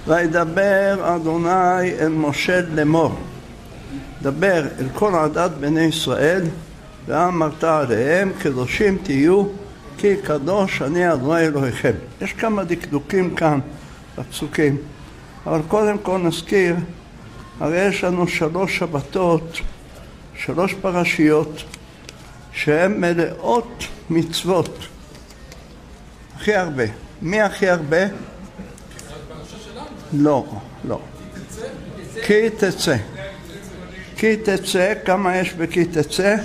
וידבר אדוני אל משה לאמור, דבר אל כל עדת בני ישראל, ואמרת עליהם, קדושים תהיו, כי קדוש אני אדוני אלוהיכם. יש כמה דקדוקים כאן בפסוקים, אבל קודם כל נזכיר, הרי יש לנו 3 שבתות, 3 פרשיות, שהן מלאות מצוות. הכי הרבה. מי הכי הרבה? לא, לא. כי תצא. כי תצא, כמה יש בכי תצא?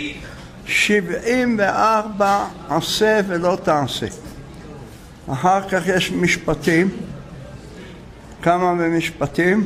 74 עשה ולא תעשה. אחר כך יש משפטים. כמה במשפטים?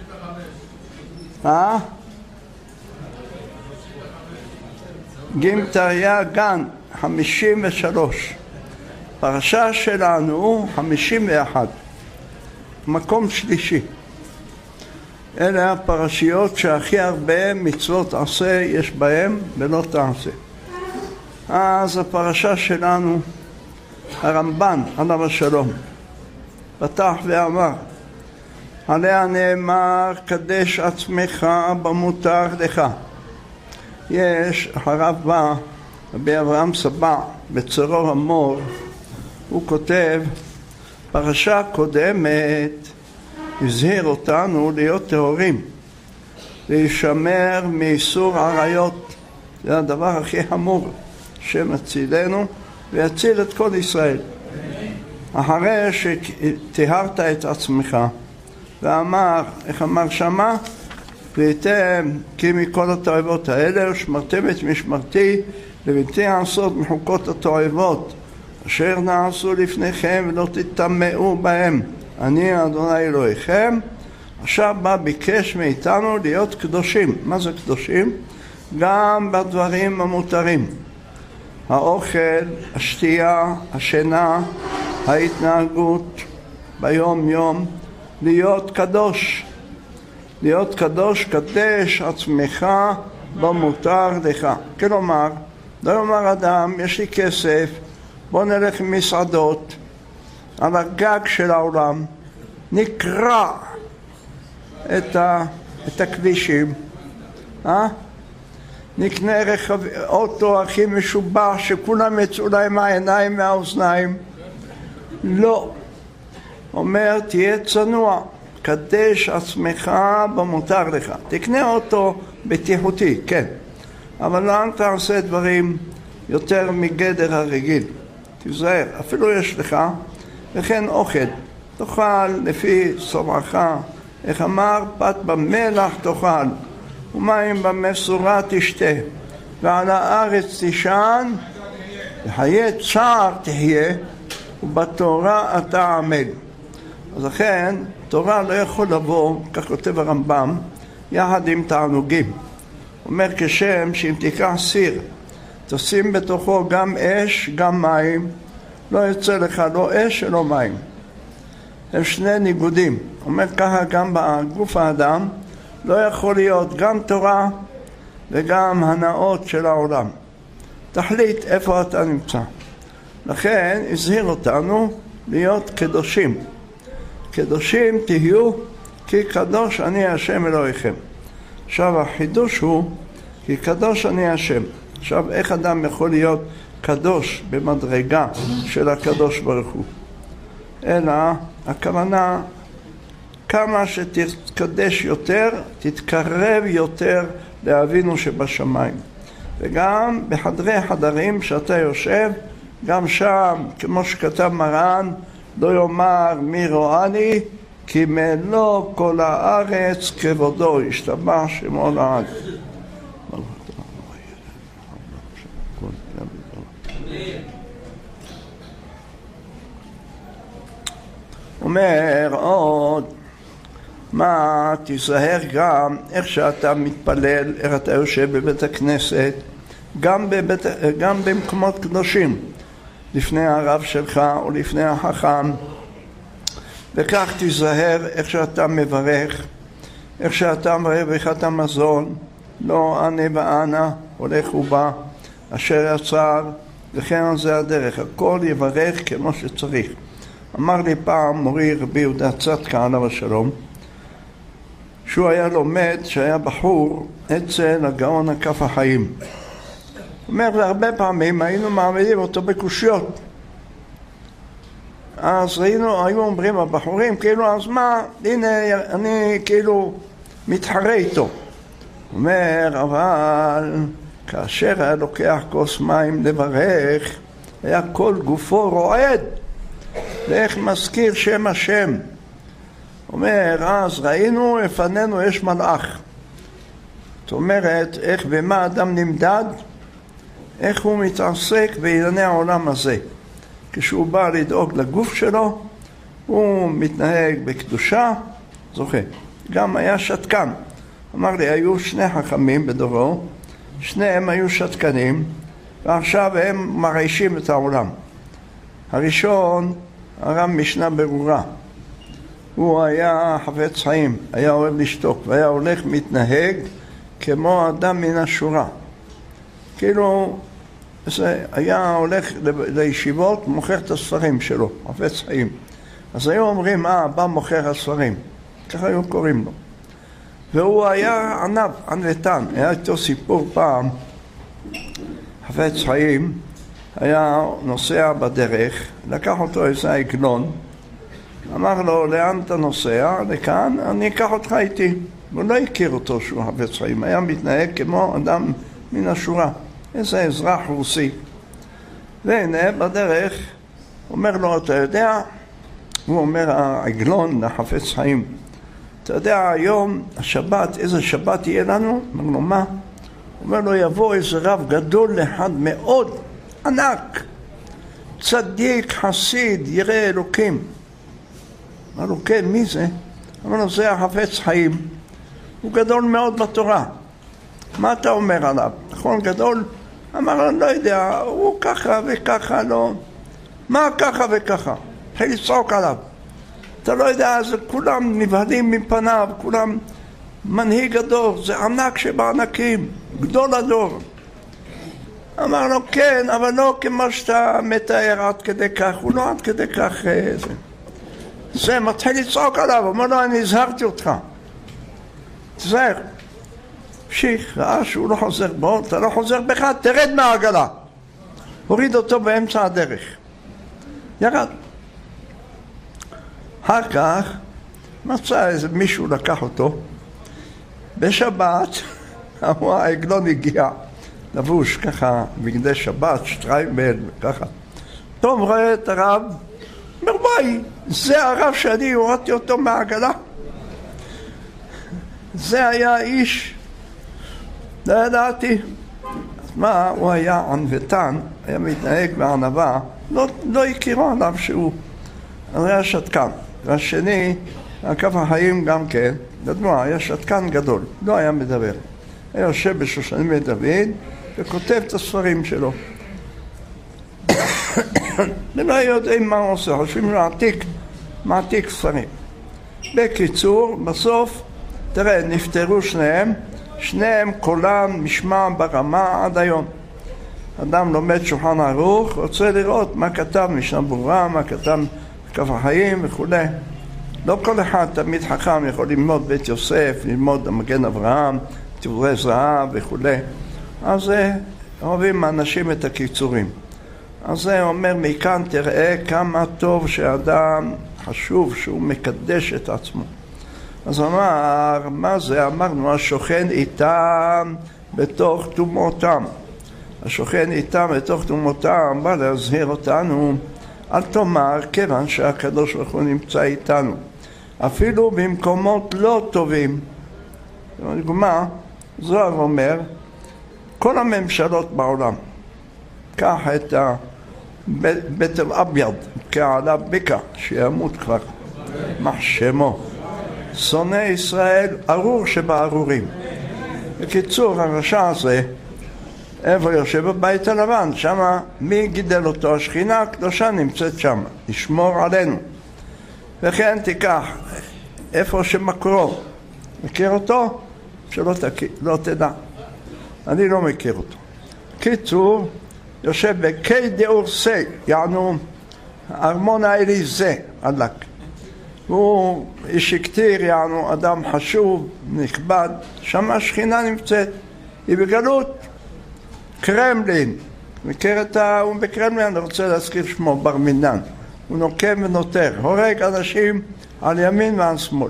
גמטריה גן 53. פרשה שלנו 51. מקום שלישי. אלה הפרשיות שהכי הרבה מצוות עשה יש בהם ולא תעשה. אז הפרשה שלנו, הרמב"ן עליו השלום פתח ואמר, עליה נאמר קדש עצמך במותר לך. יש, הרב בא, רבי אברהם סבא בצרור המור, הוא כותב, פרשה קודמת הזהיר אותנו להיות טהורים, להישמר מאיסור עריות. זה הדבר הכי חמור, שמצילנו ויציל את כל ישראל. אחרי שטהרת את עצמך ואמר, איך אמר שמה? והייתם כי מכל התועבות האלה ושמרתם את משמרתי לבלתי לעשות מחוקות התועבות אשר נעשו לפניכם ולא תטמאו בהם, אני אדוני אלוהיכם. עכשיו בא ביקש מאיתנו להיות קדושים. מה זה קדושים? גם בדברים המותרים, האוכל, השתייה, השינה, ההתנהגות ביום יום, להיות קדוש. להיות קדוש, קדש עצמך במותר לך. כלומר, לא לומר אדם, יש לי כסף, בוא נלך למסעדות, על הגג של העולם, נקרא את הכבישים, נקנה אוטו הכי משובח שכולם יצאו להם מהעיניים מהאוזניים. לא. אומר, תהיה צנוע, קדש עצמך במותר לך. תקנה אוטו בטיחותי, כן, אבל לא תעשה דברים יותר מגדר הרגיל. תזהר, אפילו יש לך, וכן אוכל, תאכל לפי צורך, איך אמר, פת במלח תאכל, ומים במשורה תשתה, ועל הארץ תישן, וחיי צער תחיה, ובתורה אתה עמל. אז לכן, תורה לא יכול לבוא, כך כותב הרמב"ם, יחד עם תענוגים. אומר כשם שאם תיקח סיר, תשים בתוכו גם אש, גם מים, לא יוצא לך לא אש ולא מים. הם שני ניגודים. אומר ככה גם בגוף האדם, לא יכול להיות גם תורה וגם הנאות של העולם. תחליט איפה אתה נמצא. לכן הזהיר אותנו להיות קדושים. קדושים תהיו, כי קדוש אני השם אלוהיכם. עכשיו החידוש הוא, כי קדוש אני השם. עכשיו איך אדם יכול להיות קדוש במדרגה של הקדוש ברוך הוא? אלא הכוונה, כמה שתתקדש יותר, תתקרב יותר לאבינו שבשמיים. וגם בחדרי חדרים שאתה יושב, גם שם, כמו שכתב מרן, לא יאמר מי רואני, כי מלוא כל הארץ כבודו, ישתבח שמו לעד. אומר עוד, מה תיזהר גם איך שאתה מתפלל, איך אתה יושב בבית הכנסת, גם במקומות קדושים, לפני הרב שלך או לפני החכם, וכך תיזהר איך שאתה מברך, איך שאתה מברך ברכת המזון, לא ענה ואנה, הולך ובא, אשר יצר, וכן על זה הדרך, הכל יברך כמו שצריך. אמר לי פעם מורי רבי יהודה צדקה עליו השלום, שהוא היה לומד שהיה בחור אצל הגאון הכף החיים. הוא אומר, הרבה פעמים היינו מעמידים אותו בקושיות. אז היו אומרים הבחורים, כאילו, אז מה, הנה אני כאילו מתחרה איתו. הוא אומר, אבל כאשר היה לוקח כוס מים לברך, היה כל גופו רועד, ואיך מזכיר שם השם. אומר, אז ראינו לפנינו יש מלאך. זאת אומרת, איך ומה אדם נמדד, איך הוא מתעסק בענייני העולם הזה. כשהוא בא לדאוג לגוף שלו, הוא מתנהג בקדושה, זוכה. גם היה שתקן. אמר לי, היו שני חכמים בדורו, שניהם היו שתקנים, ועכשיו הם מרעישים את העולם. הראשון, הרב משנה ברורה. הוא היה חפץ חיים, היה אוהב לשתוק, והיה הולך מתנהג כמו אדם מן השורה. כאילו, היה הולך לישיבות, מוכר את הספרים שלו, חפץ חיים. אז היו אומרים, בא מוכר הספרים. ככה היו קוראים לו. והוא היה ענב, ענוותן. היה איתו סיפור פעם, חפץ חיים, היה נוסע בדרך, לקח אותו איזה עגלון, אמר לו, לאן אתה נוסע? לכאן, אני אקח אותך איתי. הוא לא הכיר אותו שהוא חפץ חיים, היה מתנהג כמו אדם מן השורה, איזה אזרח רוסי. והנה בדרך, אומר לו, אתה יודע, הוא אומר העגלון לחפץ חיים, אתה יודע היום, השבת, איזה שבת יהיה לנו? אומר לו, מה? הוא אומר לו, יבוא איזה רב גדול אחד מאוד, ענק, צדיק, חסיד, ירא אלוקים. אמר לו, כן, מי זה? אמר לו, זה החפץ חיים. הוא גדול מאוד בתורה. מה אתה אומר עליו? נכון, גדול? אמר לו, לא יודע, הוא ככה וככה, לא. מה ככה וככה? התחיל לצעוק עליו. אתה לא יודע, אז כולם נבהלים מפניו, כולם מנהיג הדור, זה ענק שבענקים, גדול הדור. אמר לו, כן, אבל לא כמו שאתה מתאר עד כדי כך, הוא לא עד כדי כך זה מתחיל לצעוק עליו, אומר לו, אני הזהרתי אותך. תזהר. המשיך, ראה שהוא לא חוזר בו, אתה לא חוזר בך, תרד מהעגלה. הוריד אותו באמצע הדרך. ירד. אחר כך מצא איזה מישהו לקח אותו. בשבת, העגלון הגיע, לבוש ככה, בגדי שבת, שטריימל וככה. טוב, רואה את הרב, אומר, וואי, זה הרב שאני הורדתי אותו מהעגלה. זה היה איש, לא ידעתי. אז מה, הוא היה ענוותן, היה מתנהג בענווה, לא הכירו עליו שהוא היה שתקן. והשני, הכף החיים גם כן, לדמוע, היה שתקן גדול, לא היה מדבר. היה יושב בשושנים בית דוד וכותב את הספרים שלו. ולא יודעים מה הוא עושה, חושבים לו מעתיק ספרים. בקיצור, בסוף, תראה, נפטרו שניהם קולם נשמע ברמה עד היום. אדם לומד שולחן ערוך, רוצה לראות מה כתב משנה ברורה, מה כתב כף החיים וכו'. לא כל אחד תמיד חכם יכול ללמוד בית יוסף, ללמוד המגן אברהם, תבורי זהב וכו'. אז אוהבים האנשים את הקיצורים. אז זה אומר מכאן תראה כמה טוב שאדם חשוב שהוא מקדש את עצמו. אז אמר, מה זה? אמרנו, השוכן איתם בתוך תומותם. השוכן איתם בתוך תומותם בא להזהיר אותנו, אל תאמר כיוון שהקדוש ברוך הוא נמצא איתנו. אפילו במקומות לא טובים. דוגמה, זוהר אומר, כל הממשלות בעולם, קח את בית אל-אביד, כעלה בקע, שימות כבר, מחשמו. שונא ישראל, ארור שבארורים. בקיצור, הרשע הזה, איפה יושב בבית הלבן, שמה, מי גידל אותו? השכינה הקדושה נמצאת שם, לשמור עלינו. וכן תיקח, איפה שמקרו, מכיר אותו? שלא תדע. אני לא מכיר אותו. קיצור, יושב בקי דאורסי, יענו, ארמון האליזה הדלק. הוא איש הקטיר, יענו אדם חשוב, נכבד, שם השכינה נמצאת, היא בגלות. קרמלין, מכיר הוא בקרמלין, אני רוצה להזכיר שמו, בר מינן. הוא נוקם ונותר, הורג אנשים על ימין ועל שמאל.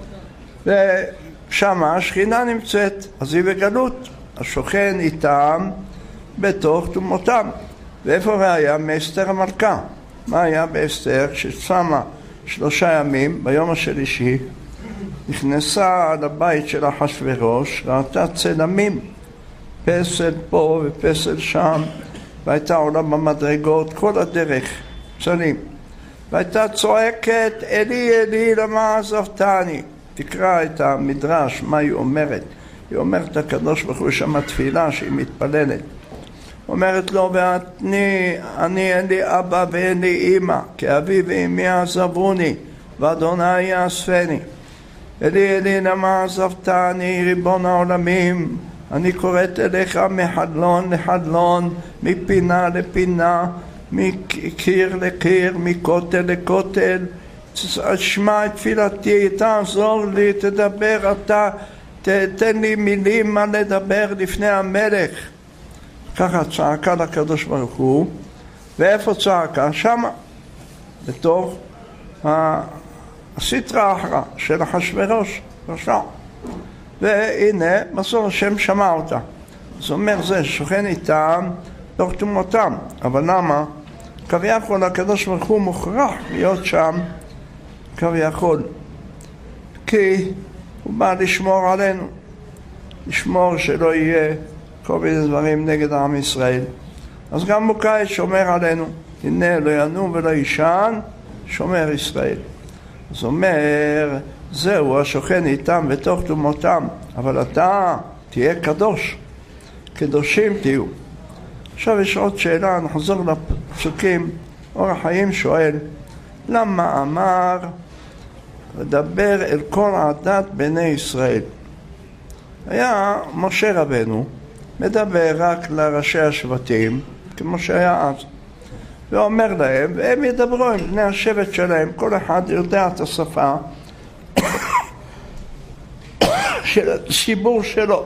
ושם השכינה נמצאת, אז היא בגלות, השוכן איתם בתוך תומותם. ואיפה היה? מאסתר המלכה. מה היה באסתר? כששמה 3 ימים, ביום השלישי, נכנסה לבית של אחשוורוש, ראתה צלמים, פסל פה ופסל שם, והייתה עולה במדרגות כל הדרך, צלים. והייתה צועקת, אלי אלי למה עזבתני. תקרא את המדרש, מה היא אומרת. היא אומרת הקדוש ברוך הוא שם תפילה שהיא מתפללת. אומרת לו, אני אין לי אבא ואין לי אמא, כי אבי ואמי עזבוני, ואדוני יאספני. אלי אלי למה עזבתני, ריבון העולמים, אני קוראת אליך מחדלון לחדלון, מפינה לפינה, מקיר לקיר, מכותל לכותל. שמע את תפילתי, תעזור לי, תדבר אתה, תתן לי מילים מה לדבר לפני המלך. ככה צעקה לקדוש ברוך הוא. ואיפה צעקה? שמה, בתוך הסטרא אחרא של אחשוורוש, רשע. והנה, בסוף השם שמע אותה. זאת אומרת, זה שוכן איתם תוך תומותם. אבל למה? כביכול הקדוש ברוך הוא מוכרח להיות שם, כביכול. כי הוא בא לשמור עלינו. לשמור שלא יהיה כל מיני דברים נגד העם ישראל. אז גם בקיץ שומר עלינו. הנה לא ינום ולא יישן, שומר ישראל. אז אומר, זהו השוכן איתם בתוך תומותם, אבל אתה תהיה קדוש, קדושים תהיו. עכשיו יש עוד שאלה, נחזור לפסוקים. אור החיים שואל, למה אמר לדבר אל כל עדת בני ישראל? היה משה רבנו מדבר רק לראשי השבטים, כמו שהיה אז, ואומר להם, והם ידברו עם בני השבט שלהם, כל אחד יודע את השפה של הציבור שלו.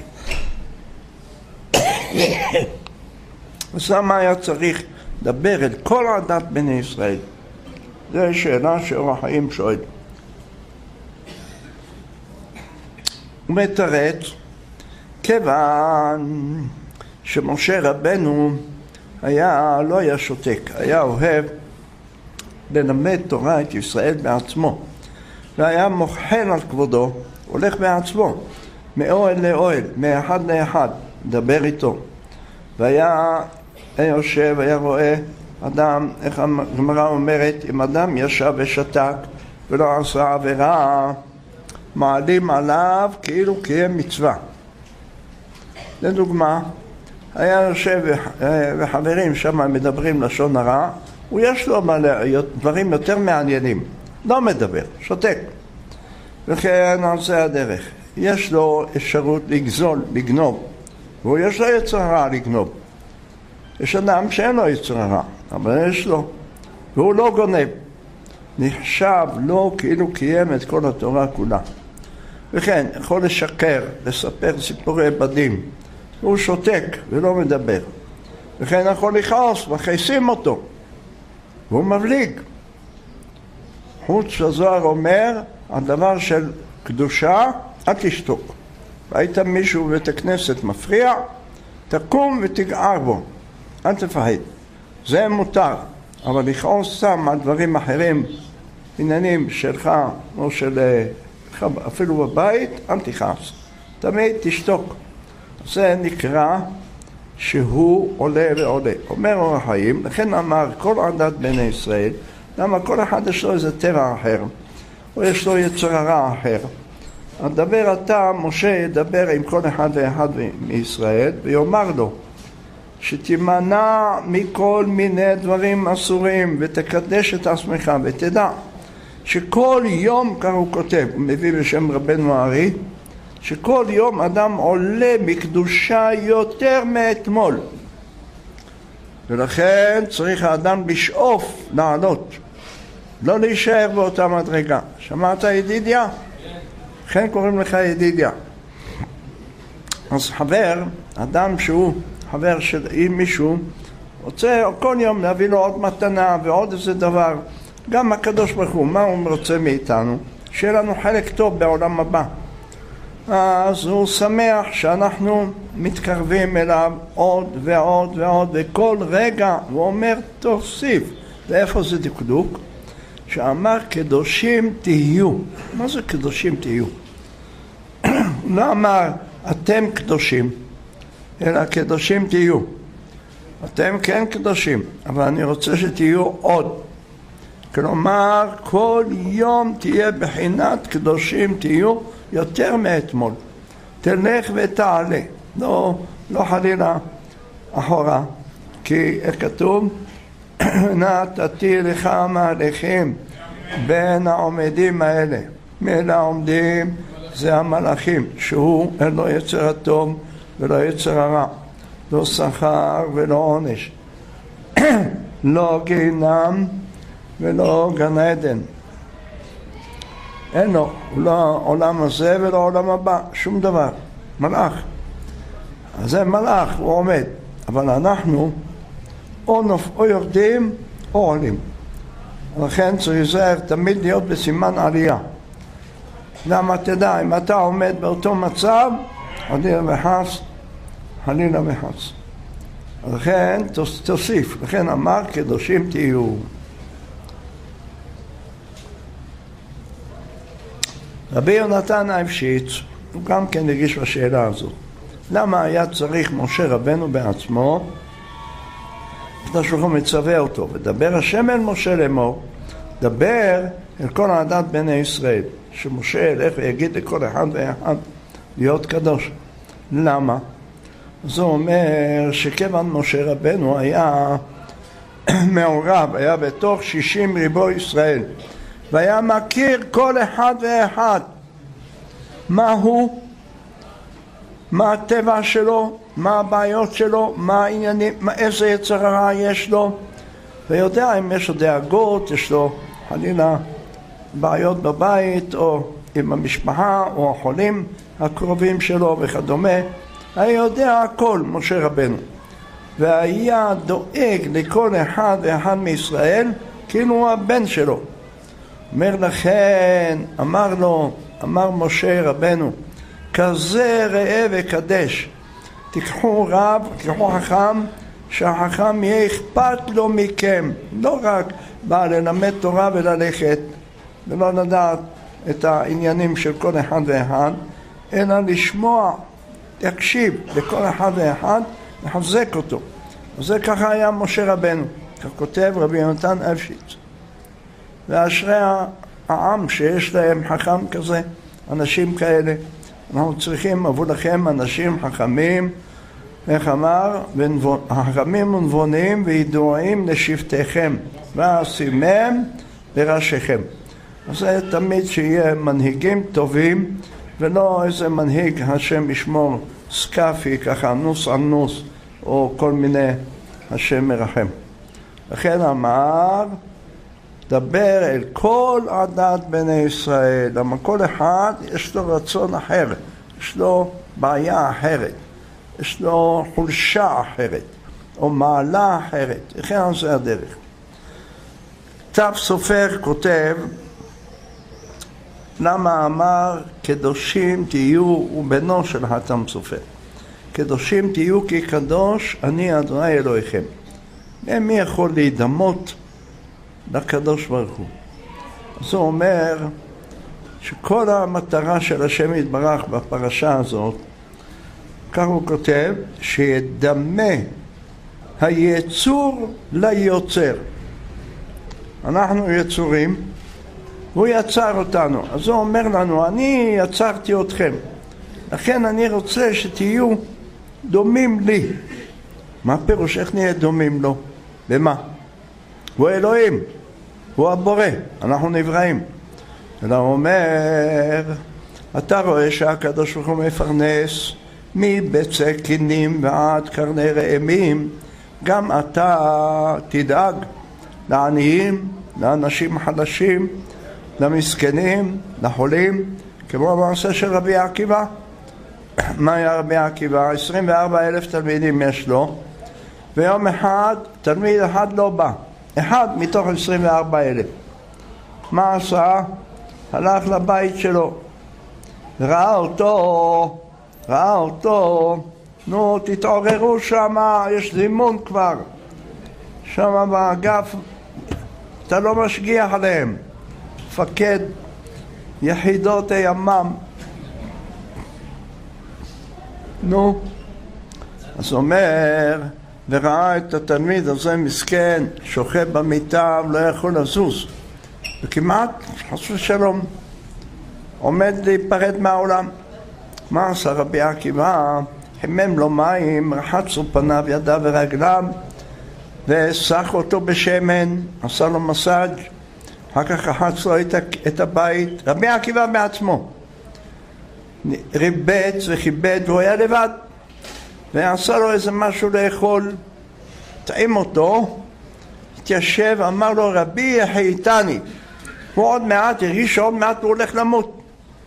אז למה היה צריך לדבר אל כל עדת בני ישראל? זו שאלה שאור החיים שואל. הוא מתרץ, כיוון שמשה רבנו לא היה שותק, היה אוהב ללמד תורה את ישראל בעצמו, והיה מוחל על כבודו, הולך בעצמו, מאוהל לאוהל, מאחד לאחד, מדבר איתו. והיה יושב, היה רואה אדם, איך הגמרא אומרת, אם אדם ישב ושתק ולא עשה עבירה, מעלים עליו כאילו קיים מצווה. לדוגמה, היה יושב וחברים שם מדברים לשון הרע, הוא יש לו דברים יותר מעניינים, לא מדבר, שותק. וכן על זה הדרך. יש לו אפשרות לגזול, לגנוב, והוא יש לו יצר רע לגנוב. יש אדם שאין לו יצר רע, אבל יש לו, והוא לא גונב. נחשב לו כאילו קיים את כל התורה כולה. וכן, יכול לשקר, לספר סיפורי בדים. הוא שותק ולא מדבר. וכן יכול לכעוס, מכעיסים אותו. והוא מבליג. חוץ הזוהר אומר, הדבר של קדושה, אל תשתוק. ראית מישהו בבית הכנסת מפריע, תקום ותגער בו. אל תפחד. זה מותר. אבל לכעוס סתם על דברים אחרים, עניינים שלך או של אפילו בבית, אל תכעס. תמיד תשתוק. זה נקרא שהוא עולה ועולה. אומר אור החיים, לכן אמר כל עדת בני ישראל, למה כל אחד יש לו איזה טבע אחר, או יש לו יצר הרע אחר. הדבר אתה, משה ידבר עם כל אחד ואחד מישראל, ויאמר לו, שתימנע מכל מיני דברים אסורים, ותקדש את עצמך, ותדע, שכל יום, כך הוא כותב, הוא מביא בשם רבנו הארי, שכל יום אדם עולה מקדושה יותר מאתמול. ולכן צריך האדם לשאוף לעלות, לא להישאר באותה מדרגה. שמעת ידידיה? כן קוראים לך ידידיה. אז חבר, אדם שהוא חבר של מישהו, רוצה כל יום להביא לו עוד מתנה ועוד איזה דבר. גם הקדוש ברוך הוא, מה הוא רוצה מאיתנו? שיהיה לנו חלק טוב בעולם הבא. אז הוא שמח שאנחנו מתקרבים אליו עוד ועוד ועוד, וכל רגע הוא אומר תוסיף. ואיפה זה דקדוק? שאמר קדושים תהיו. מה זה קדושים תהיו? לא אמר אתם קדושים, אלא קדושים תהיו. אתם כן קדושים, אבל אני רוצה שתהיו עוד. כלומר, כל יום תהיה בחינת קדושים תהיו יותר מאתמול. תלך ותעלה, לא חלילה אחורה. כי כתוב, נתתי לך מהלכים בין העומדים האלה. מאלה העומדים זה המלאכים, שהוא אין לו יצר הטוב ולא יצר הרע, לא שכר ולא עונש, לא גיהנם ולא גן עדן. אין לו, לא עולם הזה ולא עולם הבא, שום דבר. מלאך. אז זה מלאך, הוא עומד. אבל אנחנו או יורדים או עולים. לכן צריך להיזהר תמיד להיות בסימן עלייה. למה תדע, אם אתה עומד באותו מצב, חלילה וחס, חלילה וחס. לכן תוסיף, לכן אמר קדושים תהיו. רבי יונתן האפשיץ, הוא גם כן הגיש בשאלה הזאת. למה היה צריך משה רבנו בעצמו, הקדוש ברוך הוא מצווה אותו, ודבר השם אל משה לאמור, דבר אל כל עדת בני ישראל, שמשה ילך ויגיד לכל אחד ואחד להיות קדוש. למה? אז הוא אומר שכיוון משה רבנו היה מעורב, היה בתוך 60 ריבו ישראל, והיה מכיר כל אחד ואחד מה הוא, מה הטבע שלו, מה הבעיות שלו, מה העניינים, איזה יצר הרע יש לו, ויודע אם יש לו דאגות, יש לו חלילה בעיות בבית או עם המשפחה או החולים הקרובים שלו וכדומה. היה יודע הכל משה רבנו, והיה דואג לכל אחד ואחד מישראל כאילו הוא הבן שלו. אומר לכן, אמר משה רבנו, כזה ראה וקדש, תיקחו רב, תיקחו חכם, שהחכם יהיה אכפת לו מכם, לא רק בא ללמד תורה וללכת ולא לדעת את העניינים של כל אחד ואחד, אלא לשמוע, תקשיב לכל אחד ואחד, לחזק אותו. וזה ככה היה משה רבנו, כך כותב רבי יונתן האפשיץ. ואשרי העם שיש להם חכם כזה, אנשים כאלה. אנחנו צריכים עבור לכם אנשים חכמים, איך אמר? חכמים ונבונים וידועים לשבטיכם, ועשימם לראשיכם. אז זה תמיד שיהיה מנהיגים טובים, ולא איזה מנהיג השם ישמור סקאפי, ככה נוס על נוס, או כל מיני השם מרחם. לכן אמר, דבר אל כל עדת בני ישראל, למה כל אחד יש לו רצון אחר, יש לו בעיה אחרת, יש לו חולשה אחרת, או מעלה אחרת, לכן זה הדרך. כתב סופר כותב, למה אמר קדושים תהיו, הוא בנו של חתם סופר. קדושים תהיו כי קדוש אני אדוני אלוהיכם. מי יכול להידמות לקדוש ברוך הוא? אז הוא אומר שכל המטרה של השם יתברך בפרשה הזאת, כך הוא כותב, שידמה היצור ליוצר. אנחנו יצורים, הוא יצר אותנו. אז הוא אומר לנו, אני יצרתי אתכם, לכן אני רוצה שתהיו דומים לי. מה פירוש? איך נהיה דומים לו? במה? הוא אלוהים, הוא הבורא, אנחנו נבראים. אלא הוא אומר, אתה רואה שהקדוש ברוך הוא מפרנס מביצי קינים ועד קרני רעמים, גם אתה תדאג לעניים, לאנשים חלשים, למסכנים, לחולים, כמו המעשה של רבי עקיבא. מה היה רבי עקיבא? 24,000 תלמידים יש לו, ויום אחד תלמיד אחד לא בא, אחד מתוך 24,000. מה עשה? הלך לבית שלו, ראה אותו, נו תתעוררו שם, יש זימון כבר שם באגף, אתה לא משגיח עליהם. מפקד יחידות הימ"מ, נו, אז אומר, וראה את התלמיד הזה מסכן, שוכב במיטה ולא יכול לזוז, וכמעט חס ושלום עומד להיפרד מהעולם. מה עשה רבי עקיבא? חימם לו מים, רחץ לו פניו, ידיו ורגליו, וסח אותו בשמן, עשה לו מסאג', אחר כך רחץ לו את הבית. רבי עקיבא בעצמו ריבץ וכיבד, והוא היה לבד, ועשה לו איזה משהו לאכול, טעים אותו, התיישב, אמר לו רבי יחייתני. הוא עוד מעט הרגיש שעוד מעט הוא הולך למות.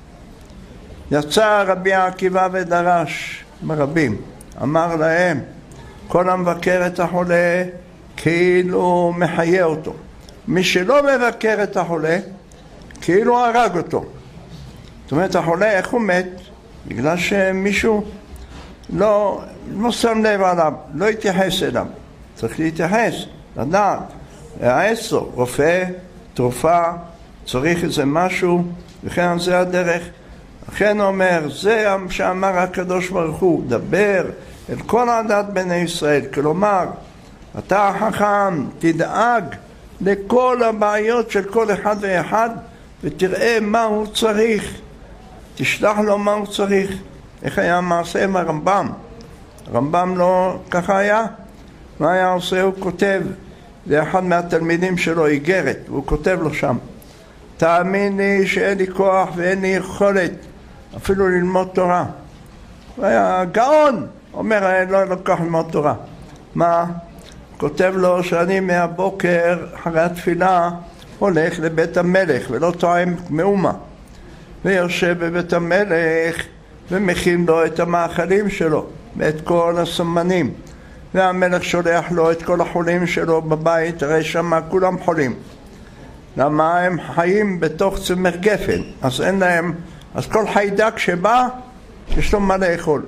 יצא רבי עקיבא ודרש ברבים, אמר להם, כל המבקר את החולה כאילו מחיה אותו, מי שלא מבקר את החולה כאילו הרג אותו. זאת אומרת, החולה איך הוא מת? בגלל שמישהו לא שם לב עליו, לא התייחס אליו. צריך להתייחס, לדעת, להעץ לו, רופא, תרופה, צריך איזה משהו, וכן זה הדרך. לכן אומר, זה שאמר הקדוש ברוך הוא, דבר אל כל עדת בני ישראל, כלומר, אתה החכם, תדאג לכל הבעיות של כל אחד ואחד, ותראה מה הוא צריך, תשלח לו מה הוא צריך. איך היה המעשה עם הרמב"ם? הרמב"ם לא ככה היה? מה היה עושה? הוא כותב, לאחד מהתלמידים שלו איגרת, והוא כותב לו שם, תאמין לי שאין לי כוח ואין לי יכולת אפילו ללמוד תורה. הוא היה גאון, אומר, לא לוקח ללמוד תורה. מה? כותב לו שאני מהבוקר אחרי התפילה הולך לבית המלך ולא טועם מאומה, ויושב בבית המלך ומכין לו את המאכלים שלו ואת כל הסמנים, והמלך שולח לו את כל החולים שלו בבית, הרי שמה כולם חולים. למה? הם חיים בתוך צמר גפן, אז אין להם, אז כל חיידק שבא יש לו מה לאכול,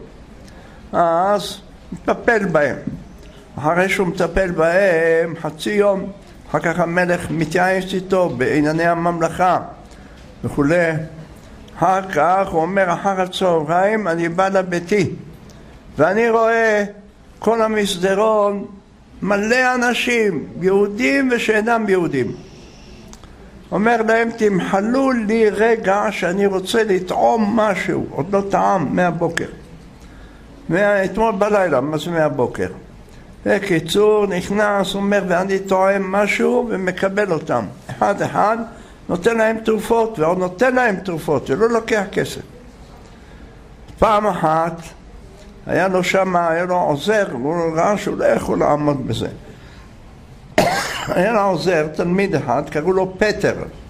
אז מטפל בהם. אחרי שהוא מטפל בהם חצי יום, אחר כך המלך מתייעץ איתו בענייני הממלכה וכולי. אחר כך הוא אומר, אחר הצהריים אני בא לביתי ואני רואה כל המסדרון מלא אנשים, יהודים ושאינם יהודים. אומר להם, תמחלו לי רגע שאני רוצה לטעום משהו, עוד לא טעם מהבוקר, אתמול בלילה, מה זה מהבוקר. בקיצור נכנס, אומר, ואני טועם משהו ומקבל אותם אחד אחד, נותן להם תרופות ועוד נותן להם תרופות ולא לוקח כסף. פעם אחת היה לו שם, היה לו עוזר, הוא ראה שהוא לא יכול לעמוד בזה. היה לו עוזר, תלמיד אחד, קראו לו פטר.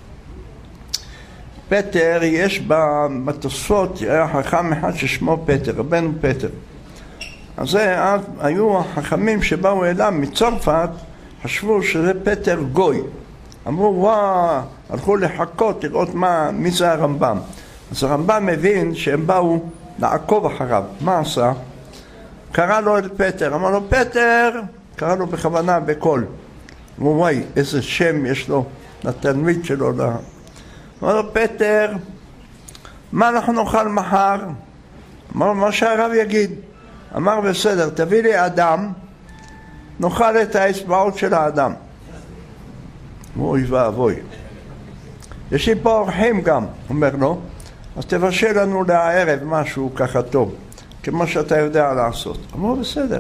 פטר, יש בתוספות, היה חכם אחד ששמו פטר, רבנו פטר. אז היו החכמים שבאו אליו מצרפת, חשבו שזה פטר גוי. אמרו, וואו, הלכו לחכות לראות מי זה הרמב"ם. אז הרמב"ם מבין שהם באו לעקוב אחריו. מה עשה? קרא לו את פטר, אמר לו, פטר, קרא לו בכוונה בקול. אמרו, וואי, איזה שם יש לו לתלמיד שלו. אמר לו, פטר, מה אנחנו נאכל מחר? אמר לו, מה שהרב יגיד. אמר, בסדר, תביא לי אדם, נאכל את האצבעות של האדם. אוי ואבוי, יש לי פה אורחים גם, אומר לו, אז תבשל לנו לערב משהו ככה טוב, כמו שאתה יודע לעשות. אמרו, בסדר.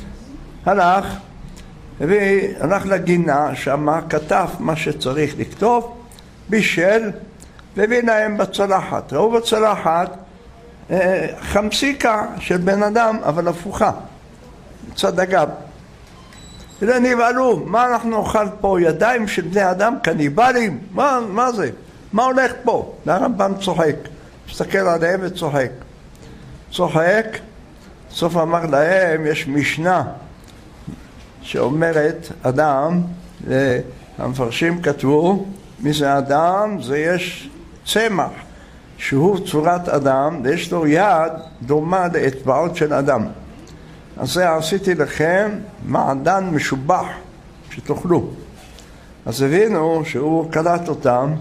הלך לגינה, שמה כתב מה שצריך לכתוב, בישל, והביא להם בצלחת. ראו בצלחת חמסיקה של בן אדם, אבל הפוכה, מצד הגב. אלא נבהלו, מה אנחנו נאכל פה? ידיים של בני אדם קניבלים? מה זה? מה הולך פה? והרמב"ם צוחק, מסתכל עליהם וצוחק. צוחק, סוף אמר להם, יש משנה שאומרת, אדם, המפרשים כתבו, מי זה אדם? זה יש צמח, שהוא צורת אדם, ויש לו יד דומה לאצבעות של אדם. אז זה עשיתי לכם מעדן משובח שתאכלו. אז הבינו שהוא קלט אותם,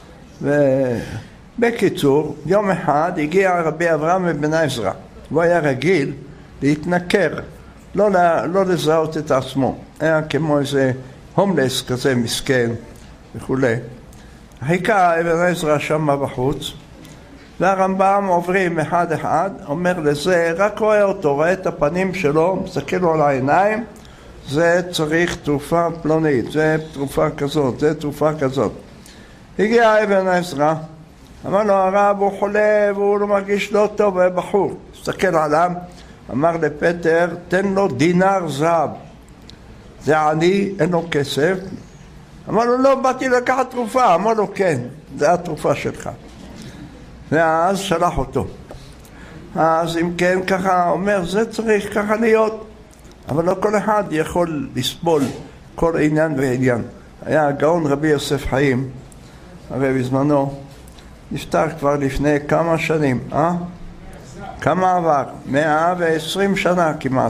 ובקיצור, יום אחד הגיע רבי אברהם מבן עזרא. הוא היה רגיל להתנכר, לא לזהות את עצמו. היה כמו איזה הומלס כזה מסכן וכו'. חיכה אבן עזרא שם בחוץ, והרמב"ם עוברים אחד אחד, אומר לזה, רק רואה אותו, רואה את הפנים שלו, מסתכל לו על העיניים, זה צריך תרופה פלונית, זה תרופה כזאת, זה תרופה כזאת. הגיע אבן עזרא, אמר לו, הרב הוא חולה והוא לא מרגיש לא טוב, הוא בחור. מסתכל עליו, אמר לפטר, תן לו דינר זהב. זה עני, אין לו כסף. אמר לו, לא, באתי לקחת תרופה. אמר לו, כן, זה התרופה שלך. ואז שלח אותו. אז אם כן, ככה אומר, זה צריך ככה להיות. אבל לא כל אחד יכול לסבול כל עניין ועניין. היה הגאון רבי יוסף חיים, הרי בזמנו, נפטר כבר לפני כמה שנים, כמה עבר? 120 שנה כמעט.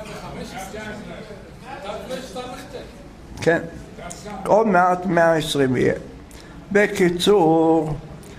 115. כן, עוד מעט 120 יהיה. בקיצור,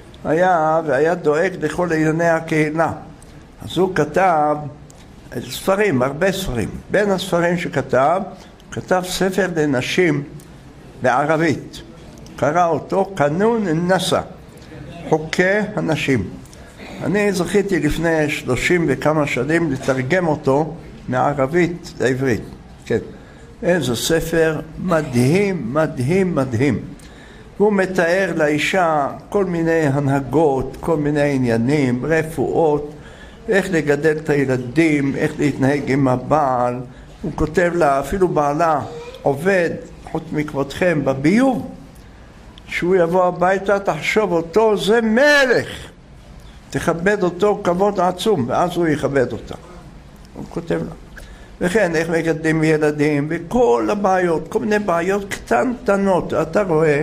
היה דואג לכל ענייני הקהילה. אז הוא כתב ספרים, הרבה ספרים. בין הספרים שכתב, כתב ספר לנשים בערבית. קרא אותו קנון נסה, חוקי הנשים. אני זכיתי לפני 30 וכמה שנים לתרגם אותו מערבית לעברית. כן. איזה ספר מדהים, מדהים, מדהים. הוא מתאר לאישה כל מיני הנהגות, כל מיני עניינים, רפואות, איך לגדל את הילדים, איך להתנהג עם הבעל. הוא כותב לה, אפילו בעלה עובד, חוץ מכבודכם, בביוב, שהוא יבוא הביתה, תחשוב אותו, זה מלך. תכבד אותו כבוד עצום, ואז הוא יכבד אותה. הוא כותב לה. וכן, איך מגדלים ילדים, וכל הבעיות, כל מיני בעיות קטנטנות. אתה רואה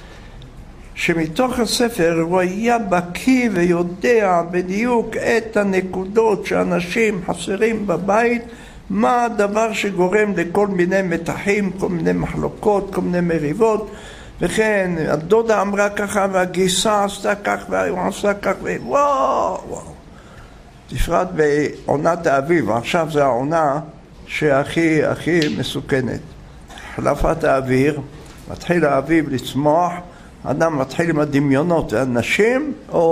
שמתוך הספר הוא היה בקיא ויודע בדיוק את הנקודות שאנשים חסרים בבית, מה הדבר שגורם לכל מיני מתחים, כל מיני מחלוקות, כל מיני מריבות. וכן, הדודה אמרה ככה, והגיסה עשתה כך, והוא עשה כך, וואו. תפרט בעונת האביב, עכשיו זה העונה שהכי מסוכנת. חלפת האוויר, מתחיל האביב לצמוח, אדם מתחיל עם הדמיונות, והנשים,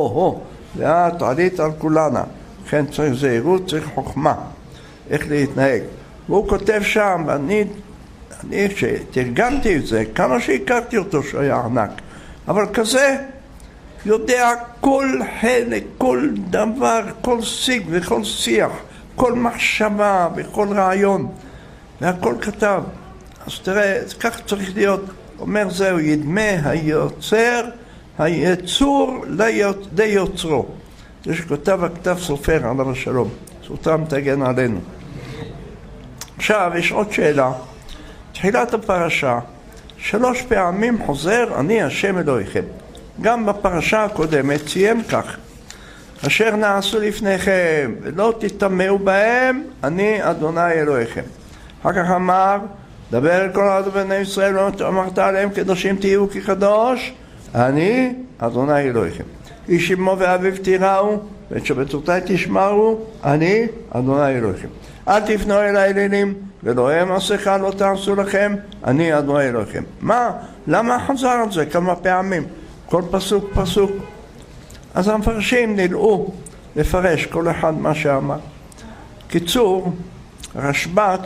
ואת עלית על כולנה. לכן צריך זהירות, צריך חוכמה, איך להתנהג. והוא כותב שם, ואני שתרגמתי את זה, כמה שהכרתי אותו שהיה ענק, אבל כזה יודע כל חלק, כל דבר, כל שיג וכל שיח, כל מחשבה וכל רעיון, והכל כתב. אז תראה, כך צריך להיות. אומר זהו, ידמה היצור ליוצרו. זה שכותב הכתב סופר עליו השלום, זכותם תגן עלינו. עכשיו יש עוד שאלה. תחילת הפרשה 3 פעמים חוזר אני השם אלוהיכם. גם בפרשה הקודמת ציין כך, אשר נעשו לפניכם ולא תטמאו בהם, אני אדוני אלוהיכם. אחר כך אמר, דבר אל כל עד בני ישראל ואמרת עליהם קדושים תהיו כקדוש, אני אדוני אלוהיכם. איש אמו ואביו תיראו ואת שבתותי תשמרו, אני אדוני אלוהיכם. אל תפנו אל האלילים ולא הם עשיכה לא תעשו לכם, אני אדוני אלוהיכם. מה? למה חזר על זה כמה פעמים? כל פסוק פסוק. אז המפרשים נלאו לפרש כל אחד מה שאמר. קיצור, רשב"ץ